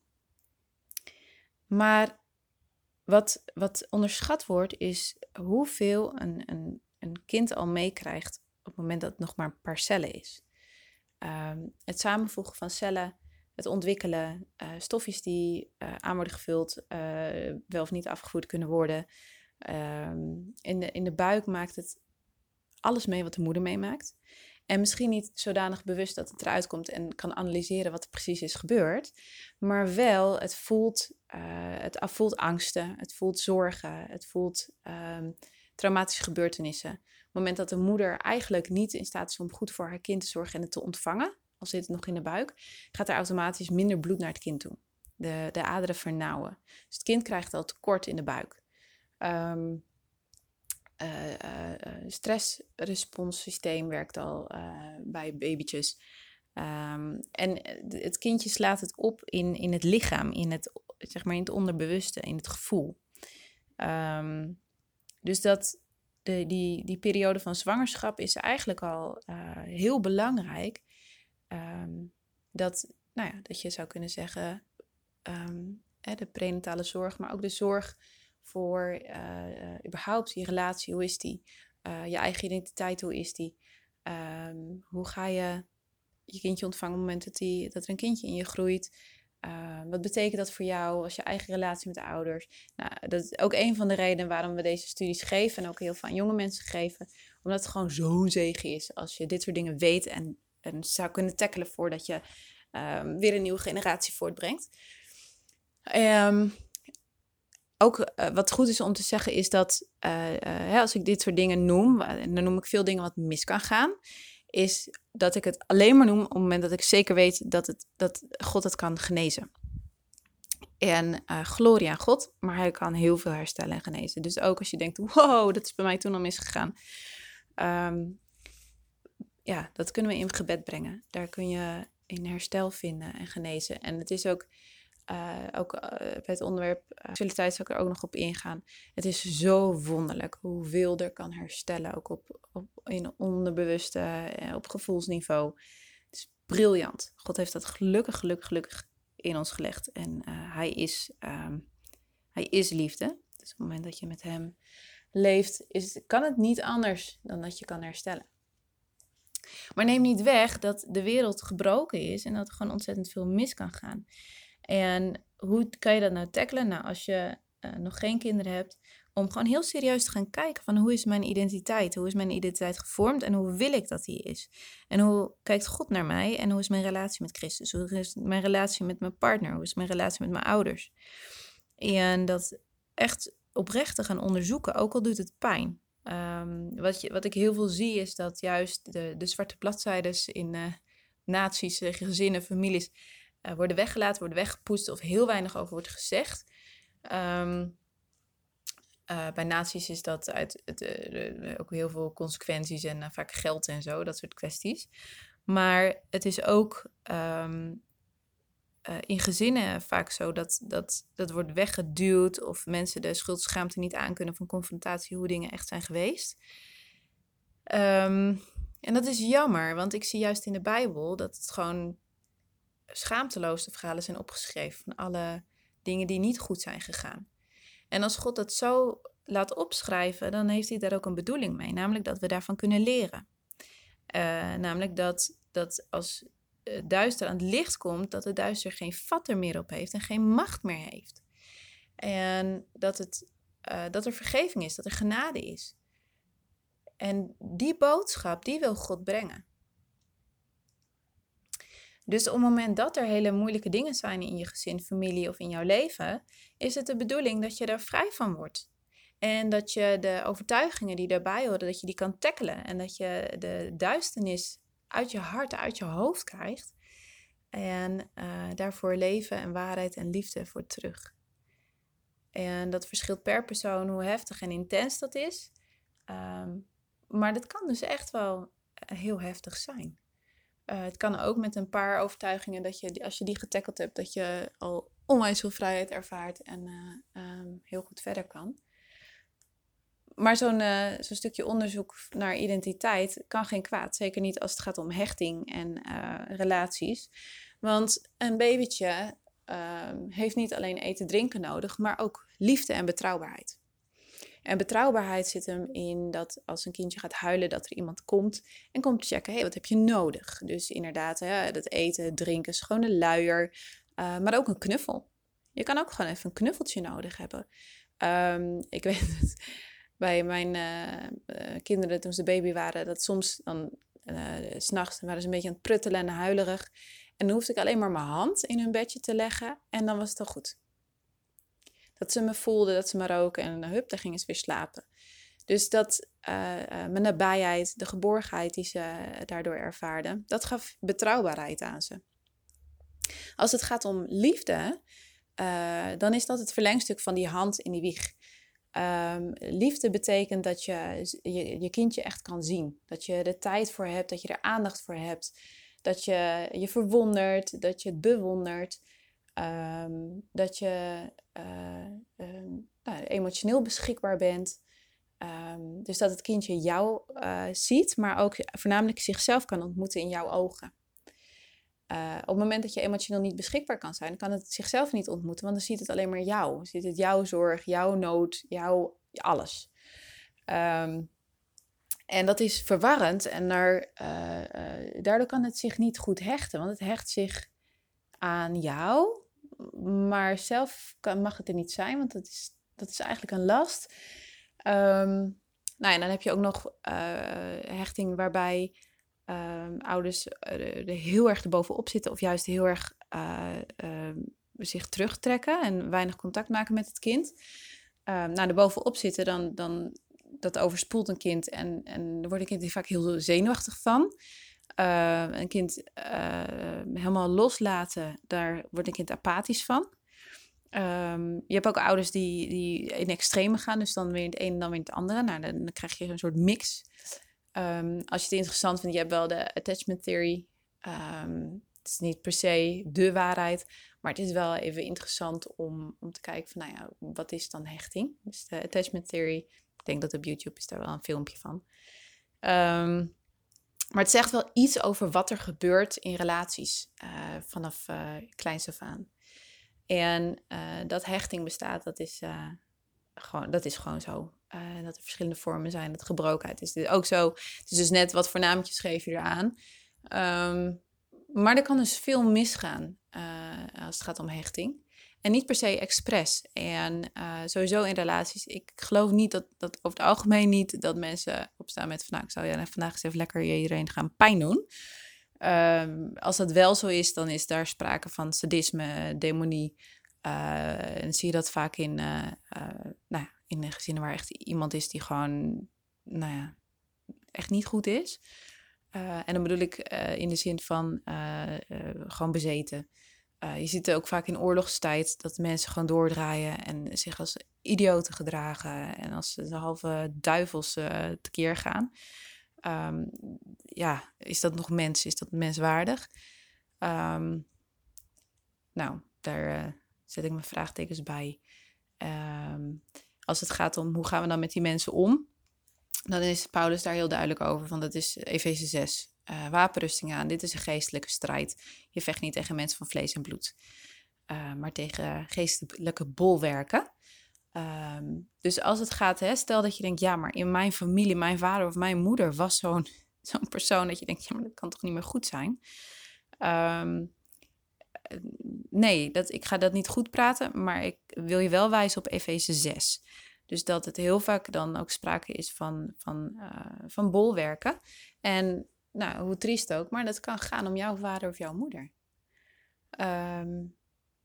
Maar Wat, wat onderschat wordt, is hoeveel een, een, een kind al meekrijgt op het moment dat het nog maar een paar cellen is. Um, het samenvoegen van cellen, het ontwikkelen, uh, stofjes die uh, aan worden gevuld, uh, wel of niet afgevoerd kunnen worden. Um, in, de, in de buik maakt het alles mee wat de moeder meemaakt. En misschien niet zodanig bewust dat het eruit komt en kan analyseren wat er precies is gebeurd. Maar wel, het voelt, uh, het voelt angsten, het voelt zorgen, het voelt um, traumatische gebeurtenissen. Op het moment dat de moeder eigenlijk niet in staat is om goed voor haar kind te zorgen en het te ontvangen, al zit het nog in de buik, gaat er automatisch minder bloed naar het kind toe. De, de aderen vernauwen. Dus het kind krijgt al tekort in de buik. Um, Uh, uh, stressresponssysteem werkt al uh, bij babytjes. Um, en het kindje slaat het op in, in het lichaam, in het, zeg maar in het onderbewuste, in het gevoel. Um, dus dat de, die, die periode van zwangerschap is eigenlijk al uh, heel belangrijk. Um, dat nou ja, dat je zou kunnen zeggen, um, hè, de prenatale zorg, maar ook de zorg voor uh, uh, überhaupt je relatie, hoe is die? Uh, je eigen identiteit, hoe is die? Um, hoe ga je je kindje ontvangen op het moment dat, die, dat er een kindje in je groeit? Uh, wat betekent dat voor jou als je eigen relatie met de ouders? Nou, dat is ook een van de redenen waarom we deze studies geven en ook heel veel aan jonge mensen geven. Omdat het gewoon zo'n zegen is als je dit soort dingen weet en, en zou kunnen tackelen voordat je um, weer een nieuwe generatie voortbrengt. Um, ook uh, wat goed is om te zeggen is dat uh, uh, hè, als ik dit soort dingen noem, en dan noem ik veel dingen wat mis kan gaan, is dat ik het alleen maar noem op het moment dat ik zeker weet dat, het, dat God het kan genezen. En uh, glorie aan God, maar hij kan heel veel herstellen en genezen. Dus ook als je denkt, wow, dat is bij mij toen al misgegaan. Um, ja, dat kunnen we in gebed brengen. Daar kun je in herstel vinden en genezen. En het is ook, uh, ook uh, bij het onderwerp uh, seksualiteit zal ik er ook nog op ingaan. Het is zo wonderlijk hoeveel er kan herstellen, ook op, op in onderbewuste, uh, op gevoelsniveau. Het is briljant. God heeft dat gelukkig, gelukkig, gelukkig in ons gelegd. En uh, hij, is, um, hij is liefde. Dus op het moment dat je met hem leeft, is, kan het niet anders dan dat je kan herstellen. Maar neem niet weg dat de wereld gebroken is en dat er gewoon ontzettend veel mis kan gaan. En hoe kan je dat nou tackelen? Nou, als je uh, nog geen kinderen hebt, om gewoon heel serieus te gaan kijken van hoe is mijn identiteit? Hoe is mijn identiteit gevormd en hoe wil ik dat die is? En hoe kijkt God naar mij en hoe is mijn relatie met Christus? Hoe is mijn relatie met mijn partner? Hoe is mijn relatie met mijn ouders? En dat echt oprecht te gaan onderzoeken, ook al doet het pijn. Um, wat, je, wat ik heel veel zie is dat juist de, de zwarte bladzijdes in uh, naties, uh, gezinnen, families uh, worden weggelaten, worden weggepoetst of heel weinig over wordt gezegd. Um, uh, bij naties is dat uit het, uh, ook heel veel consequenties en uh, vaak geld en zo, dat soort kwesties. Maar het is ook um, uh, in gezinnen vaak zo dat, dat dat wordt weggeduwd of mensen de schuldschaamte niet aankunnen van confrontatie, hoe dingen echt zijn geweest. Um, en dat is jammer, want ik zie juist in de Bijbel dat het gewoon schaamteloos de verhalen zijn opgeschreven van alle dingen die niet goed zijn gegaan. En als God dat zo laat opschrijven, dan heeft hij daar ook een bedoeling mee, namelijk dat we daarvan kunnen leren. Uh, namelijk dat, dat als het duister aan het licht komt, dat het duister geen vat er meer op heeft en geen macht meer heeft. En dat, het, uh, dat er vergeving is, dat er genade is. En die boodschap, die wil God brengen. Dus op het moment dat er hele moeilijke dingen zijn in je gezin, familie of in jouw leven, is het de bedoeling dat je er vrij van wordt. En dat je de overtuigingen die daarbij horen, dat je die kan tackelen. En dat je de duisternis uit je hart, uit je hoofd krijgt. En uh, daarvoor leven en waarheid en liefde voor terug. En dat verschilt per persoon hoe heftig en intens dat is. Um, maar dat kan dus echt wel heel heftig zijn. Uh, het kan ook met een paar overtuigingen dat je, als je die getackeld hebt, dat je al onwijs veel vrijheid ervaart en uh, um, heel goed verder kan. Maar zo'n, uh, zo'n stukje onderzoek naar identiteit kan geen kwaad. Zeker niet als het gaat om hechting en uh, relaties. Want een babytje uh, heeft niet alleen eten, drinken nodig, maar ook liefde en betrouwbaarheid. En betrouwbaarheid zit hem in dat als een kindje gaat huilen, dat er iemand komt en komt te checken, hé, hey, wat heb je nodig? Dus inderdaad, hè, dat eten, drinken, schone luier, uh, maar ook een knuffel. Je kan ook gewoon even een knuffeltje nodig hebben. Um, ik weet het, bij mijn uh, uh, kinderen toen ze baby waren, dat soms dan uh, 's nachts waren ze een beetje aan het pruttelen en huilerig. En dan hoefde ik alleen maar mijn hand in hun bedje te leggen en dan was het al goed. Dat ze me voelden, dat ze me roken en dan hup, dan gingen ze weer slapen. Dus dat uh, uh, mijn nabijheid, de geborgenheid die ze uh, daardoor ervaarden, dat gaf betrouwbaarheid aan ze. Als het gaat om liefde, uh, dan is dat het verlengstuk van die hand in die wieg. Um, liefde betekent dat je, je je kindje echt kan zien. Dat je er tijd voor hebt, dat je er aandacht voor hebt. Dat je je verwondert, dat je het bewondert. Um, dat je uh, um, nou, emotioneel beschikbaar bent. Um, dus dat het kindje jou uh, ziet, maar ook voornamelijk zichzelf kan ontmoeten in jouw ogen. Uh, op het moment dat je emotioneel niet beschikbaar kan zijn, kan het zichzelf niet ontmoeten, want dan ziet het alleen maar jou. Dan ziet het jouw zorg, jouw nood, jouw alles. Um, en dat is verwarrend en daar, uh, uh, daardoor kan het zich niet goed hechten, want het hecht zich aan jou, maar zelf kan, mag het er niet zijn, want dat is, dat is eigenlijk een last. Um, nou ja, dan heb je ook nog uh, hechting waarbij um, ouders er heel erg erbovenop zitten of juist heel erg uh, uh, zich terugtrekken en weinig contact maken met het kind. Um, nou, erbovenop zitten, dan, dan dat overspoelt een kind en, en er wordt een kind er vaak heel zenuwachtig van. Uh, een kind uh, helemaal loslaten, daar wordt een kind apathisch van. Um, je hebt ook ouders die, die in extreme gaan, dus dan weer in het ene en dan weer in het andere. Nou, dan, dan krijg je een soort mix. Um, als je het interessant vindt, je hebt wel de attachment theory. Um, het is niet per se de waarheid, maar het is wel even interessant om, om te kijken van, nou ja, wat is dan hechting? Dus de attachment theory, ik denk dat op YouTube is daar wel een filmpje van. Um, maar het zegt wel iets over wat er gebeurt in relaties uh, vanaf uh, kleins af aan. En uh, dat hechting bestaat, dat is, uh, gewoon, dat is gewoon zo. Uh, dat er verschillende vormen zijn, dat gebrokenheid is dit ook zo. Het is dus net wat voor naamtjes geef je eraan. Um, maar er kan dus veel misgaan uh, als het gaat om hechting. En niet per se expres. En uh, sowieso in relaties, ik geloof niet dat, dat over het algemeen niet dat mensen opstaan met van nou, ik zou ja, vandaag eens even lekker iedereen gaan pijn doen. Um, als dat wel zo is, dan is daar sprake van sadisme, demonie. Uh, en dan zie je dat vaak in, uh, uh, nou ja, in gezinnen waar echt iemand is die gewoon, nou ja, echt niet goed is. Uh, en dan bedoel ik uh, in de zin van uh, uh, gewoon bezeten. Uh, je ziet het ook vaak in oorlogstijd dat mensen gewoon doordraaien en zich als idioten gedragen en als de halve duivels uh, tekeer gaan. Um, ja, is dat nog mens? Is dat menswaardig? Um, nou, daar uh, zet ik mijn vraagtekens bij. Um, als het gaat om hoe gaan we dan met die mensen om, dan is Paulus daar heel duidelijk over. Want dat is Efeze zes. Uh, wapenrusting aan. Dit is een geestelijke strijd. Je vecht niet tegen mensen van vlees en bloed. Uh, maar tegen geestelijke bolwerken. Um, dus als het gaat, hè, stel dat je denkt, ja, maar in mijn familie, mijn vader of mijn moeder was zo'n, zo'n persoon dat je denkt, ja, maar dat kan toch niet meer goed zijn? Um, nee, dat, ik ga dat niet goed praten, maar ik wil je wel wijzen op Efeze zes. Dus dat het heel vaak dan ook sprake is van, van, uh, van bolwerken. En nou, hoe triest ook, maar dat kan gaan om jouw vader of jouw moeder. Um,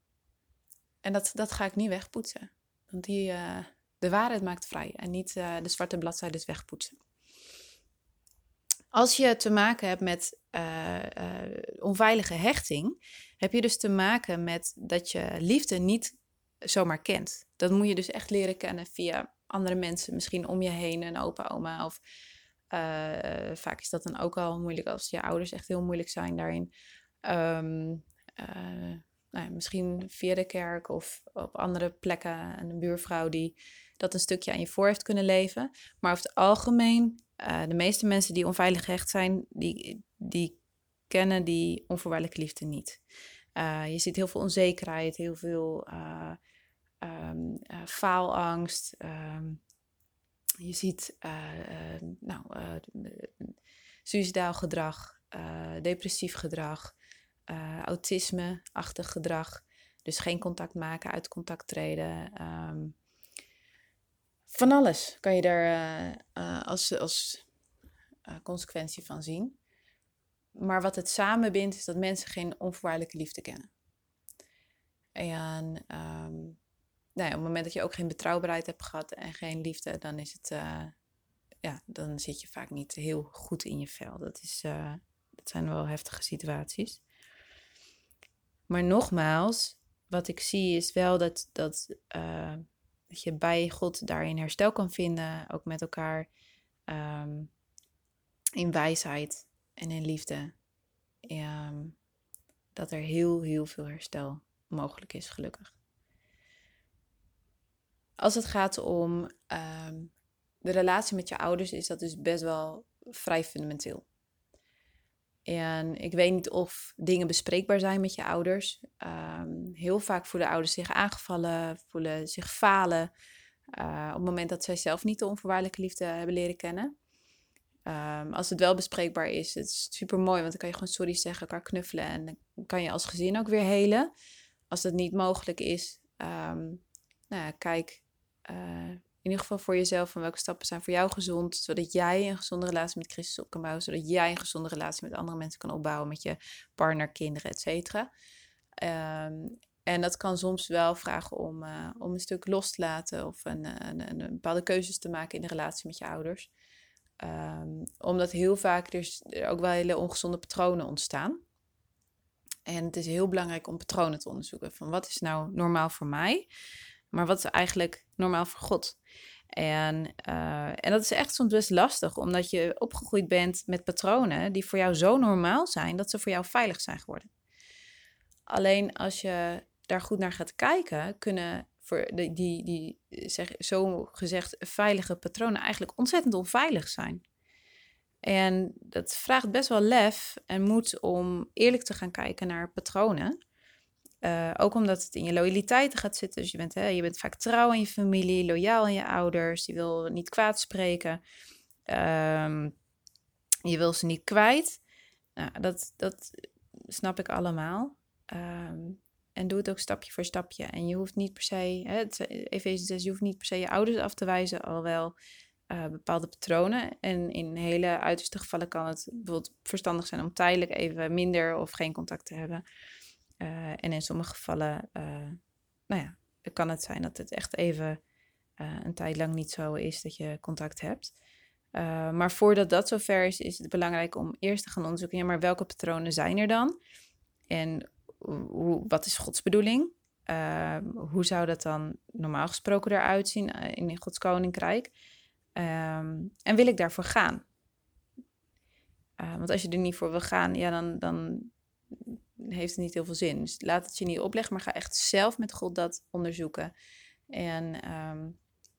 en dat, dat ga ik niet wegpoetsen. Want die, uh, de waarheid maakt vrij en niet uh, de zwarte bladzijdes wegpoetsen. Als je te maken hebt met uh, uh, onveilige hechting, heb je dus te maken met dat je liefde niet zomaar kent. Dat moet je dus echt leren kennen via andere mensen, misschien om je heen, een opa, oma. Of uh, vaak is dat dan ook al moeilijk als je ouders echt heel moeilijk zijn daarin. Um, uh, Nou ja, misschien via de kerk of op andere plekken een buurvrouw die dat een stukje aan je voor heeft kunnen leven. Maar over het algemeen, uh, de meeste mensen die onveilig gehecht zijn, die, die kennen die onvoorwaardelijke liefde niet. Uh, je ziet heel veel onzekerheid, heel veel uh, um, uh, faalangst. Um, je ziet uh, uh, nou, uh, suïcidaal gedrag, uh, depressief gedrag. Uh, autisme-achtig gedrag. Dus geen contact maken, uit contact treden. Um, van alles kan je daar uh, uh, als, als uh, consequentie van zien. Maar wat het samenbindt is dat mensen geen onvoorwaardelijke liefde kennen. En um, nou ja, op het moment dat je ook geen betrouwbaarheid hebt gehad en geen liefde, dan is het, uh, ja, dan zit je vaak niet heel goed in je vel. Dat, is, uh, dat zijn wel heftige situaties. Maar nogmaals, wat ik zie is wel dat, dat, uh, dat je bij God daarin herstel kan vinden. Ook met elkaar um, in wijsheid en in liefde. Um, dat er heel, heel veel herstel mogelijk is, gelukkig. Als het gaat om um, de relatie met je ouders, is dat dus best wel vrij fundamenteel. En ik weet niet of dingen bespreekbaar zijn met je ouders. Um, heel vaak voelen ouders zich aangevallen, voelen zich falen. Uh, op het moment dat zij zelf niet de onvoorwaardelijke liefde hebben leren kennen. Um, als het wel bespreekbaar is, het is super mooi, want dan kan je gewoon sorry zeggen, elkaar knuffelen en dan kan je als gezin ook weer helen. Als dat niet mogelijk is, um, nou ja, kijk uh, in ieder geval voor jezelf van welke stappen zijn voor jou gezond, zodat jij een gezonde relatie met Christus op kan bouwen, zodat jij een gezonde relatie met andere mensen kan opbouwen, met je partner, kinderen, et cetera. Um, en dat kan soms wel vragen om, uh, om een stuk los te laten of een, een, een, een bepaalde keuzes te maken in de relatie met je ouders. Um, omdat heel vaak dus er ook wel hele ongezonde patronen ontstaan. En het is heel belangrijk om patronen te onderzoeken. Van wat is nou normaal voor mij, maar wat is eigenlijk normaal voor God? En, uh, en dat is echt soms best lastig, omdat je opgegroeid bent met patronen die voor jou zo normaal zijn, dat ze voor jou veilig zijn geworden. Alleen als je daar goed naar gaat kijken, kunnen voor die, die, die zeg, zo gezegd veilige patronen eigenlijk ontzettend onveilig zijn. En dat vraagt best wel lef en moed om eerlijk te gaan kijken naar patronen. Uh, ook omdat het in je loyaliteiten gaat zitten. Dus je bent, hè, je bent vaak trouw aan je familie, loyaal aan je ouders. Je wil niet kwaad spreken. Um, je wil ze niet kwijt. Nou, dat, dat snap ik allemaal. Um, en doe het ook stapje voor stapje. En je hoeft niet per se, hè, Efeze zes, je hoeft niet per se je ouders af te wijzen, al wel uh, bepaalde patronen. En in hele uiterste gevallen kan het bijvoorbeeld verstandig zijn om tijdelijk even minder of geen contact te hebben. Uh, en in sommige gevallen, uh, nou ja, kan het zijn dat het echt even uh, een tijd lang niet zo is dat je contact hebt. Uh, maar voordat dat zover is, is het belangrijk om eerst te gaan onderzoeken, ja, maar welke patronen zijn er dan? En hoe, wat is Gods bedoeling? Uh, hoe zou dat dan normaal gesproken eruit zien uh, in Gods koninkrijk? Um, en wil ik daarvoor gaan? Uh, want als je er niet voor wil gaan, ja, dan, dan heeft het niet heel veel zin. Dus laat het je niet opleggen, maar ga echt zelf met God dat onderzoeken. En, um,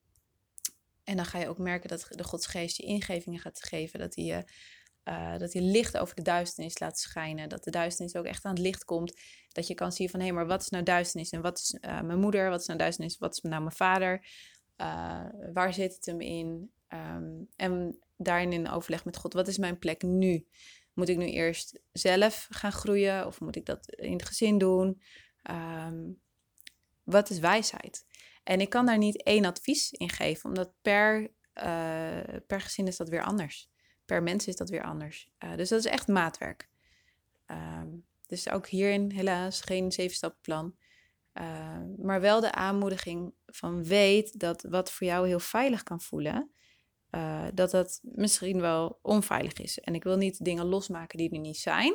en dan ga je ook merken dat de Godsgeest je ingevingen gaat geven, dat hij je Uh, dat je licht over de duisternis laat schijnen. Dat de duisternis ook echt aan het licht komt. Dat je kan zien van, hé, hey, maar wat is nou duisternis? En wat is uh, mijn moeder? Wat is nou duisternis? Wat is nou mijn vader? Uh, waar zit het hem in? Um, en daarin in overleg met God, wat is mijn plek nu? Moet ik nu eerst zelf gaan groeien? Of moet ik dat in het gezin doen? Um, wat is wijsheid? En ik kan daar niet één advies in geven, omdat per, uh, per gezin is dat weer anders. Per mens is dat weer anders. Uh, dus dat is echt maatwerk. Um, dus ook hierin helaas geen zeven-stappenplan. Uh, maar wel de aanmoediging van weet dat wat voor jou heel veilig kan voelen, uh, dat dat misschien wel onveilig is. En ik wil niet dingen losmaken die er niet zijn.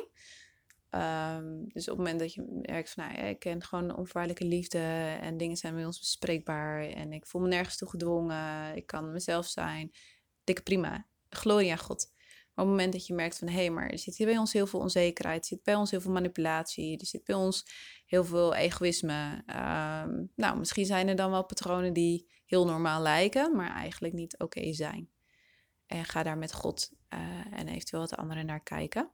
Um, dus op het moment dat je merkt van, nou ja, ik ken gewoon onvoorwaardelijke liefde en dingen zijn bij ons bespreekbaar en ik voel me nergens toe gedwongen, ik kan mezelf zijn, dikke prima. Glorie aan God. Maar op het moment dat je merkt van, hé, hey, maar er zit hier bij ons heel veel onzekerheid, er zit bij ons heel veel manipulatie, er zit bij ons heel veel egoïsme. Um, nou, misschien zijn er dan wel patronen die heel normaal lijken, maar eigenlijk niet oké okay zijn. En ga daar met God uh, en eventueel wat anderen naar kijken.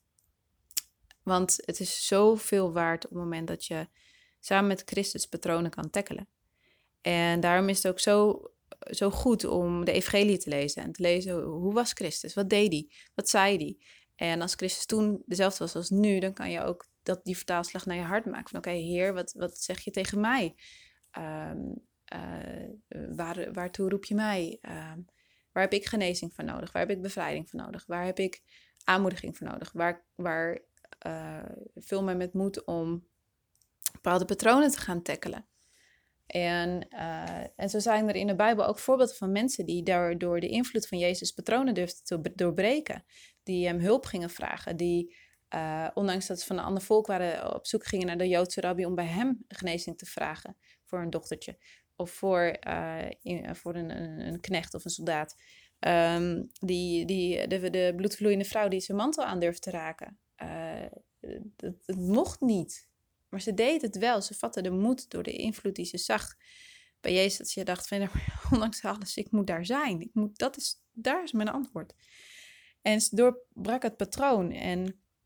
Want het is zoveel waard op het moment dat je samen met Christus patronen kan tackelen. En daarom is het ook zo... zo goed om de evangelie te lezen en te lezen hoe was Christus, wat deed hij, wat zei hij. En als Christus toen dezelfde was als nu, dan kan je ook dat die vertaalslag naar je hart maken. Van oké, okay, Heer, wat, wat zeg je tegen mij? Um, uh, waar, waartoe roep je mij? Um, waar heb ik genezing voor nodig? Waar heb ik bevrijding voor nodig? Waar heb ik aanmoediging voor nodig? Waar, waar uh, vul mij met moed om bepaalde patronen te gaan tackelen? En, uh, en zo zijn er in de Bijbel ook voorbeelden van mensen die door, door de invloed van Jezus patronen durfden te doorbreken. Die hem hulp gingen vragen. Die, uh, ondanks dat ze van een ander volk waren, op zoek gingen naar de Joodse rabbi om bij hem genezing te vragen voor een dochtertje. Of voor, uh, in, voor een, een, een knecht of een soldaat. Um, die, die, de, de bloedvloeiende vrouw die zijn mantel aan durfde te raken. Uh, het, het mocht niet. Maar ze deed het wel. Ze vatte de moed door de invloed die ze zag bij Jezus. Dat ze dacht van, ondanks alles, ik moet daar zijn. Ik moet, dat is, daar is mijn antwoord. En ze doorbrak het patroon. En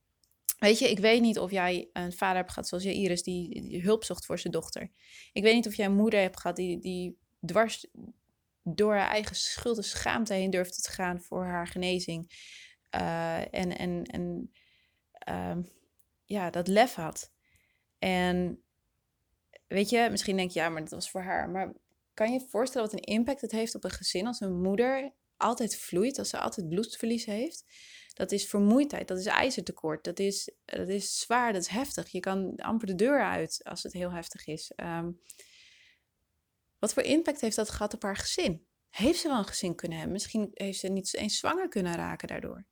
Weet je, ik weet niet of jij een vader hebt gehad zoals Jairus die, die hulp zocht voor zijn dochter. Ik weet niet of jij een moeder hebt gehad die, die dwars door haar eigen schuld en schaamte heen durfde te gaan voor haar genezing. Uh, en en, en uh, ja, dat lef had. En weet je, misschien denk je, ja, maar dat was voor haar. Maar kan je je voorstellen wat een impact het heeft op een gezin als een moeder altijd vloeit, als ze altijd bloedverlies heeft? Dat is vermoeidheid, dat is ijzertekort, dat is, dat is zwaar, dat is heftig. Je kan amper de deur uit als het heel heftig is. Um, wat voor impact heeft dat gehad op haar gezin? Heeft ze wel een gezin kunnen hebben? Misschien heeft ze niet eens zwanger kunnen raken daardoor.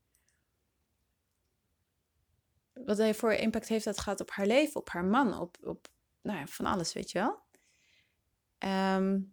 Wat voor impact heeft dat gehad op haar leven, op haar man, op, op nou ja, van alles, weet je wel? Um,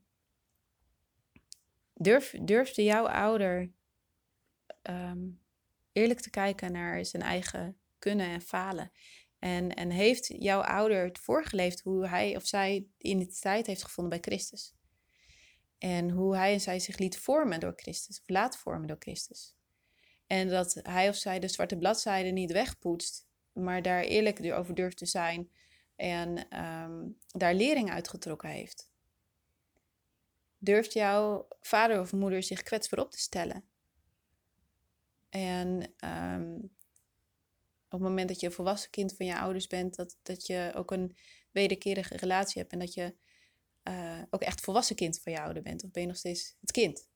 durf, durfde jouw ouder um, eerlijk te kijken naar zijn eigen kunnen en falen? En, en heeft jouw ouder het voorgeleefd hoe hij of zij de identiteit heeft gevonden bij Christus? En hoe hij en zij zich liet vormen door Christus, of laat vormen door Christus. En dat hij of zij de zwarte bladzijde niet wegpoetst, maar daar eerlijk over durft te zijn en um, daar lering uitgetrokken heeft. Durft jouw vader of moeder zich kwetsbaar op te stellen? En um, op het moment dat je een volwassen kind van je ouders bent, dat, dat je ook een wederkerige relatie hebt en dat je uh, ook echt volwassen kind van je ouder bent, of ben je nog steeds het kind?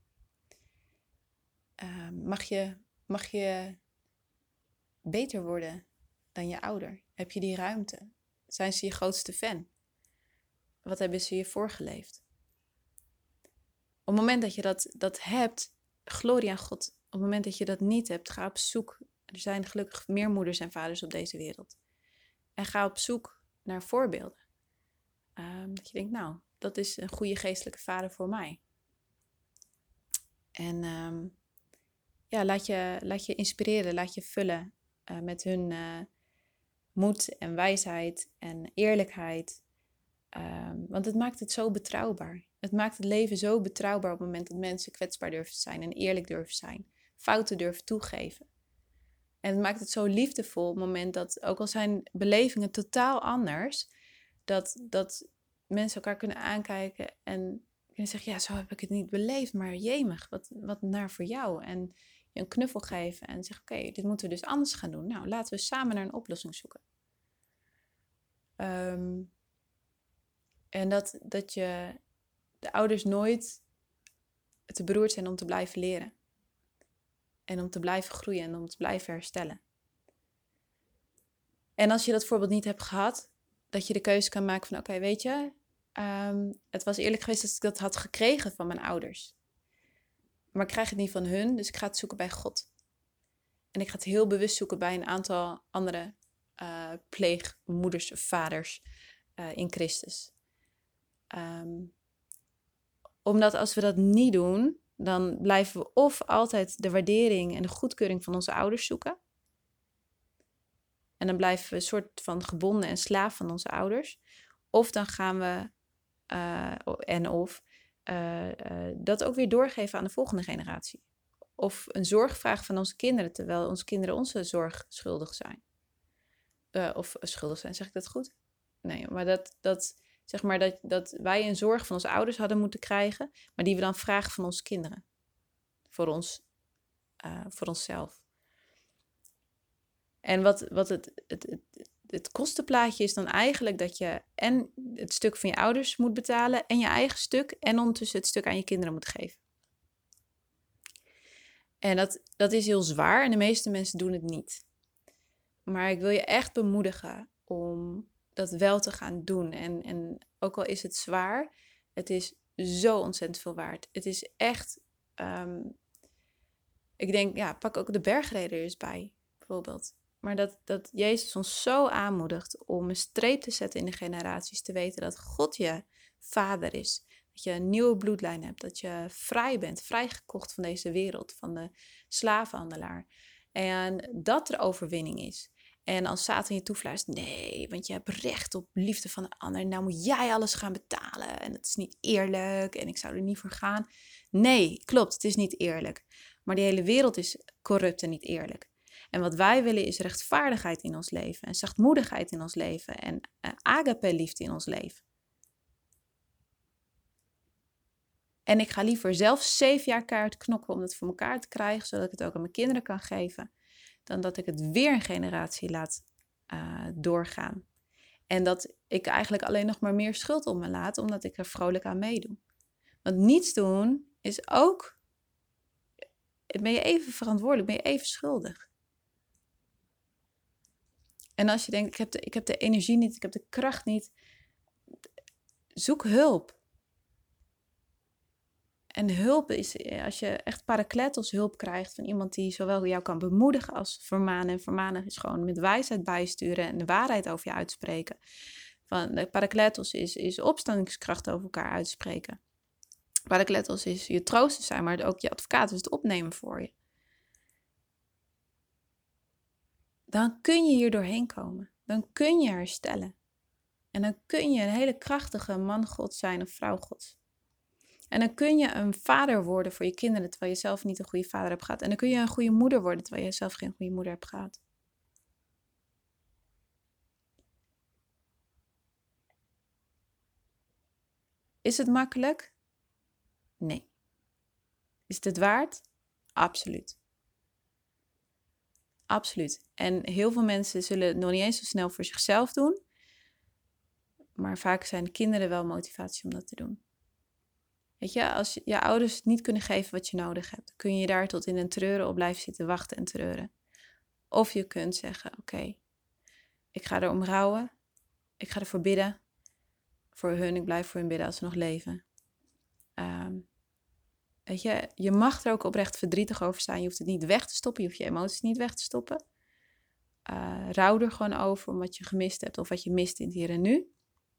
Uh, mag je, mag je beter worden dan je ouder? Heb je die ruimte? Zijn ze je grootste fan? Wat hebben ze je voorgeleefd? Op het moment dat je dat, dat hebt, glorie aan God. Op het moment dat je dat niet hebt, ga op zoek. Er zijn gelukkig meer moeders en vaders op deze wereld. En ga op zoek naar voorbeelden. Um, dat je denkt, nou, dat is een goede geestelijke vader voor mij. En um, ja, laat je, laat je inspireren, laat je vullen uh, met hun uh, moed en wijsheid en eerlijkheid. Um, want het maakt het zo betrouwbaar. Het maakt het leven zo betrouwbaar op het moment dat mensen kwetsbaar durven te zijn en eerlijk durven zijn. Fouten durven toegeven. En het maakt het zo liefdevol op het moment dat, ook al zijn belevingen totaal anders, dat, dat mensen elkaar kunnen aankijken en kunnen zeggen, ja, zo heb ik het niet beleefd, maar jemig, wat, wat naar voor jou. En je een knuffel geven en zeggen, oké, okay, dit moeten we dus anders gaan doen. Nou, laten we samen naar een oplossing zoeken. Um, en dat, dat je de ouders nooit te beroerd zijn om te blijven leren. En om te blijven groeien en om te blijven herstellen. En als je dat voorbeeld niet hebt gehad, dat je de keuze kan maken van, oké, okay, weet je, um, het was eerlijk geweest als ik dat had gekregen van mijn ouders. Maar ik krijg het niet van hun, dus ik ga het zoeken bij God. En ik ga het heel bewust zoeken bij een aantal andere uh, pleegmoeders of vaders uh, in Christus. Um, omdat als we dat niet doen, dan blijven we of altijd de waardering en de goedkeuring van onze ouders zoeken. En dan blijven we een soort van gebonden en slaaf van onze ouders. Of dan gaan we, uh, en of, uh, uh, dat ook weer doorgeven aan de volgende generatie. Of een zorgvraag van onze kinderen, terwijl onze kinderen onze zorg schuldig zijn. Uh, of uh, schuldig zijn, zeg ik dat goed? Nee, maar dat, dat, zeg maar dat, dat wij een zorg van onze ouders hadden moeten krijgen, maar die we dan vragen van onze kinderen. Voor ons, uh, voor onszelf. En wat, wat het, het, het, het kostenplaatje is dan eigenlijk dat je en het stuk van je ouders moet betalen en je eigen stuk en ondertussen het stuk aan je kinderen moet geven. En dat, dat is heel zwaar en de meeste mensen doen het niet. Maar ik wil je echt bemoedigen om dat wel te gaan doen. En, en ook al is het zwaar, het is zo ontzettend veel waard. Het is echt, um, ik denk, ja, pak ook de bergreden eens bij, bijvoorbeeld. Maar dat, dat Jezus ons zo aanmoedigt om een streep te zetten in de generaties. Te weten dat God je vader is. Dat je een nieuwe bloedlijn hebt. Dat je vrij bent. Vrijgekocht van deze wereld. Van de slavenhandelaar. En dat er overwinning is. En als Satan je toefluistert. Nee, want je hebt recht op liefde van de ander. Nou moet jij alles gaan betalen. En het is niet eerlijk. En ik zou er niet voor gaan. Nee, klopt. Het is niet eerlijk. Maar die hele wereld is corrupt en niet eerlijk. En wat wij willen is rechtvaardigheid in ons leven en zachtmoedigheid in ons leven en uh, agape-liefde in ons leven. En ik ga liever zelf zeven jaar keihard knokken om het voor elkaar te krijgen, zodat ik het ook aan mijn kinderen kan geven, dan dat ik het weer een generatie laat uh, doorgaan. En dat ik eigenlijk alleen nog maar meer schuld op me laat, omdat ik er vrolijk aan meedoe. Want niets doen is ook, ben je even verantwoordelijk, ben je even schuldig. En als je denkt, ik heb de, ik heb de energie niet, ik heb de kracht niet, zoek hulp. En hulp is, als je echt parakletos hulp krijgt van iemand die zowel jou kan bemoedigen als vermanen. En vermanen is gewoon met wijsheid bijsturen en de waarheid over je uitspreken. Van, de parakletos is, is opstandingskracht over elkaar uitspreken. Parakletos is je troosten zijn, maar ook je advocaat is het opnemen voor je. Dan kun je hier doorheen komen. Dan kun je herstellen. En dan kun je een hele krachtige man God zijn of vrouw God. En dan kun je een vader worden voor je kinderen, terwijl je zelf niet een goede vader hebt gehad. En dan kun je een goede moeder worden, terwijl je zelf geen goede moeder hebt gehad. Is het makkelijk? Nee. Is het het waard? Absoluut. Absoluut. En heel veel mensen zullen het nog niet eens zo snel voor zichzelf doen. Maar vaak zijn kinderen wel motivatie om dat te doen. Weet je, als je, je ouders niet kunnen geven wat je nodig hebt, kun je daar tot in een treuren op blijven zitten wachten en treuren. Of je kunt zeggen, oké, okay, ik ga erom rouwen. Ik ga ervoor bidden. Voor hun, ik blijf voor hun bidden als ze nog leven. Um, weet je, je mag er ook oprecht verdrietig over zijn. Je hoeft het niet weg te stoppen. Je hoeft je emoties niet weg te stoppen. Uh, rouw er gewoon over om wat je gemist hebt of wat je mist in het hier en nu.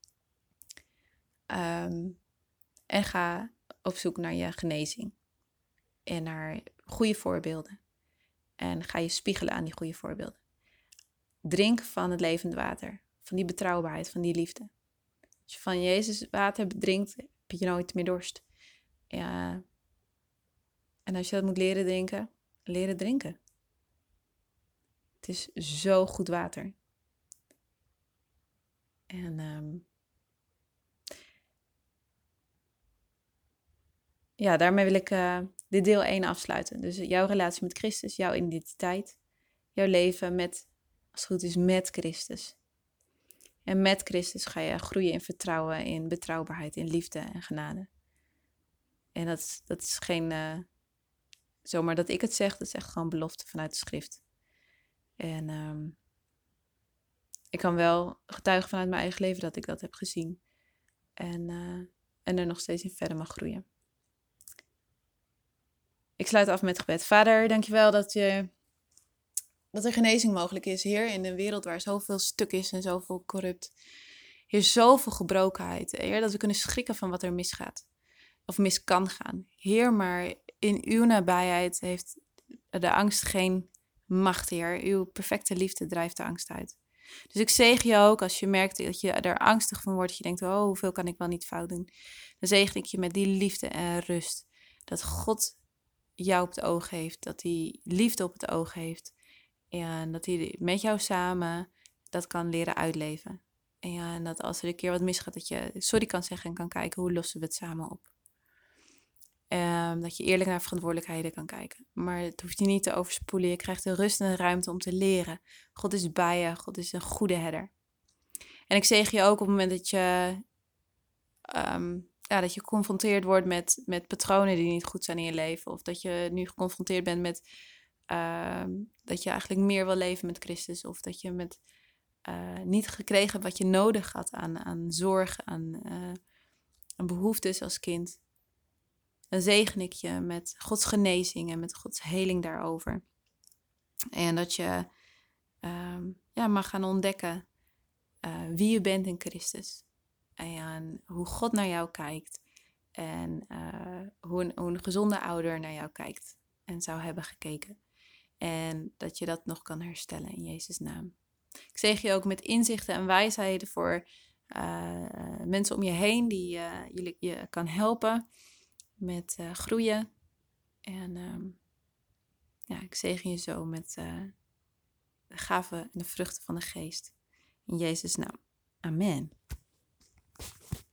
Um, en ga op zoek naar je genezing. En naar goede voorbeelden. En ga je spiegelen aan die goede voorbeelden. Drink van het levende water. Van die betrouwbaarheid, van die liefde. Als je van Jezus water drinkt, heb je nooit meer dorst. Ja. En als je dat moet leren drinken, leren drinken. Het is zo goed water. En um, ja, daarmee wil ik uh, dit deel één afsluiten. Dus jouw relatie met Christus, jouw identiteit, jouw leven met, als het goed is, met Christus. En met Christus ga je groeien in vertrouwen, in betrouwbaarheid, in liefde en genade. En dat, dat is geen, uh, zomaar dat ik het zeg, dat is echt gewoon belofte vanuit de schrift. En um, ik kan wel getuigen vanuit mijn eigen leven dat ik dat heb gezien. En, uh, en er nog steeds in verder mag groeien. Ik sluit af met gebed. Vader, dankjewel dat, je, dat er genezing mogelijk is, Heer, in een wereld waar zoveel stuk is en zoveel corrupt. Heer, zoveel gebrokenheid. Heer, dat we kunnen schrikken van wat er misgaat. Of mis kan gaan. Heer, maar in uw nabijheid heeft de angst geen macht, Heer. Uw perfecte liefde drijft de angst uit. Dus ik zegen je ook als je merkt dat je er angstig van wordt. Dat je denkt, oh, hoeveel kan ik wel niet fout doen. Dan zegen ik je met die liefde en rust. Dat God jou op het oog heeft. Dat hij liefde op het oog heeft. En dat hij met jou samen dat kan leren uitleven. En, ja, en dat als er een keer wat misgaat, dat je sorry kan zeggen en kan kijken hoe lossen we het samen op. Um, dat je eerlijk naar verantwoordelijkheden kan kijken. Maar het hoeft je niet te overspoelen. Je krijgt de rust en de ruimte om te leren. God is bij je. God is een goede herder. En ik zegen je ook op het moment dat je, um, ja, dat je geconfronteerd wordt met, met patronen die niet goed zijn in je leven. Of dat je nu geconfronteerd bent met um, dat je eigenlijk meer wil leven met Christus. Of dat je met uh, niet gekregen hebt wat je nodig had aan, aan zorg, aan, uh, aan behoeftes als kind. Dan zegen ik je met Gods genezing en met Gods heling daarover. En dat je um, ja, mag gaan ontdekken uh, wie je bent in Christus. En hoe God naar jou kijkt. En uh, hoe, een, hoe een gezonde ouder naar jou kijkt en zou hebben gekeken. En dat je dat nog kan herstellen in Jezus' naam. Ik zegen je ook met inzichten en wijsheden voor uh, mensen om je heen die uh, je, je kan helpen. Met uh, groeien. En um, ja, ik zegen je zo met, uh, de gaven en de vruchten van de geest. In Jezus' naam. Amen.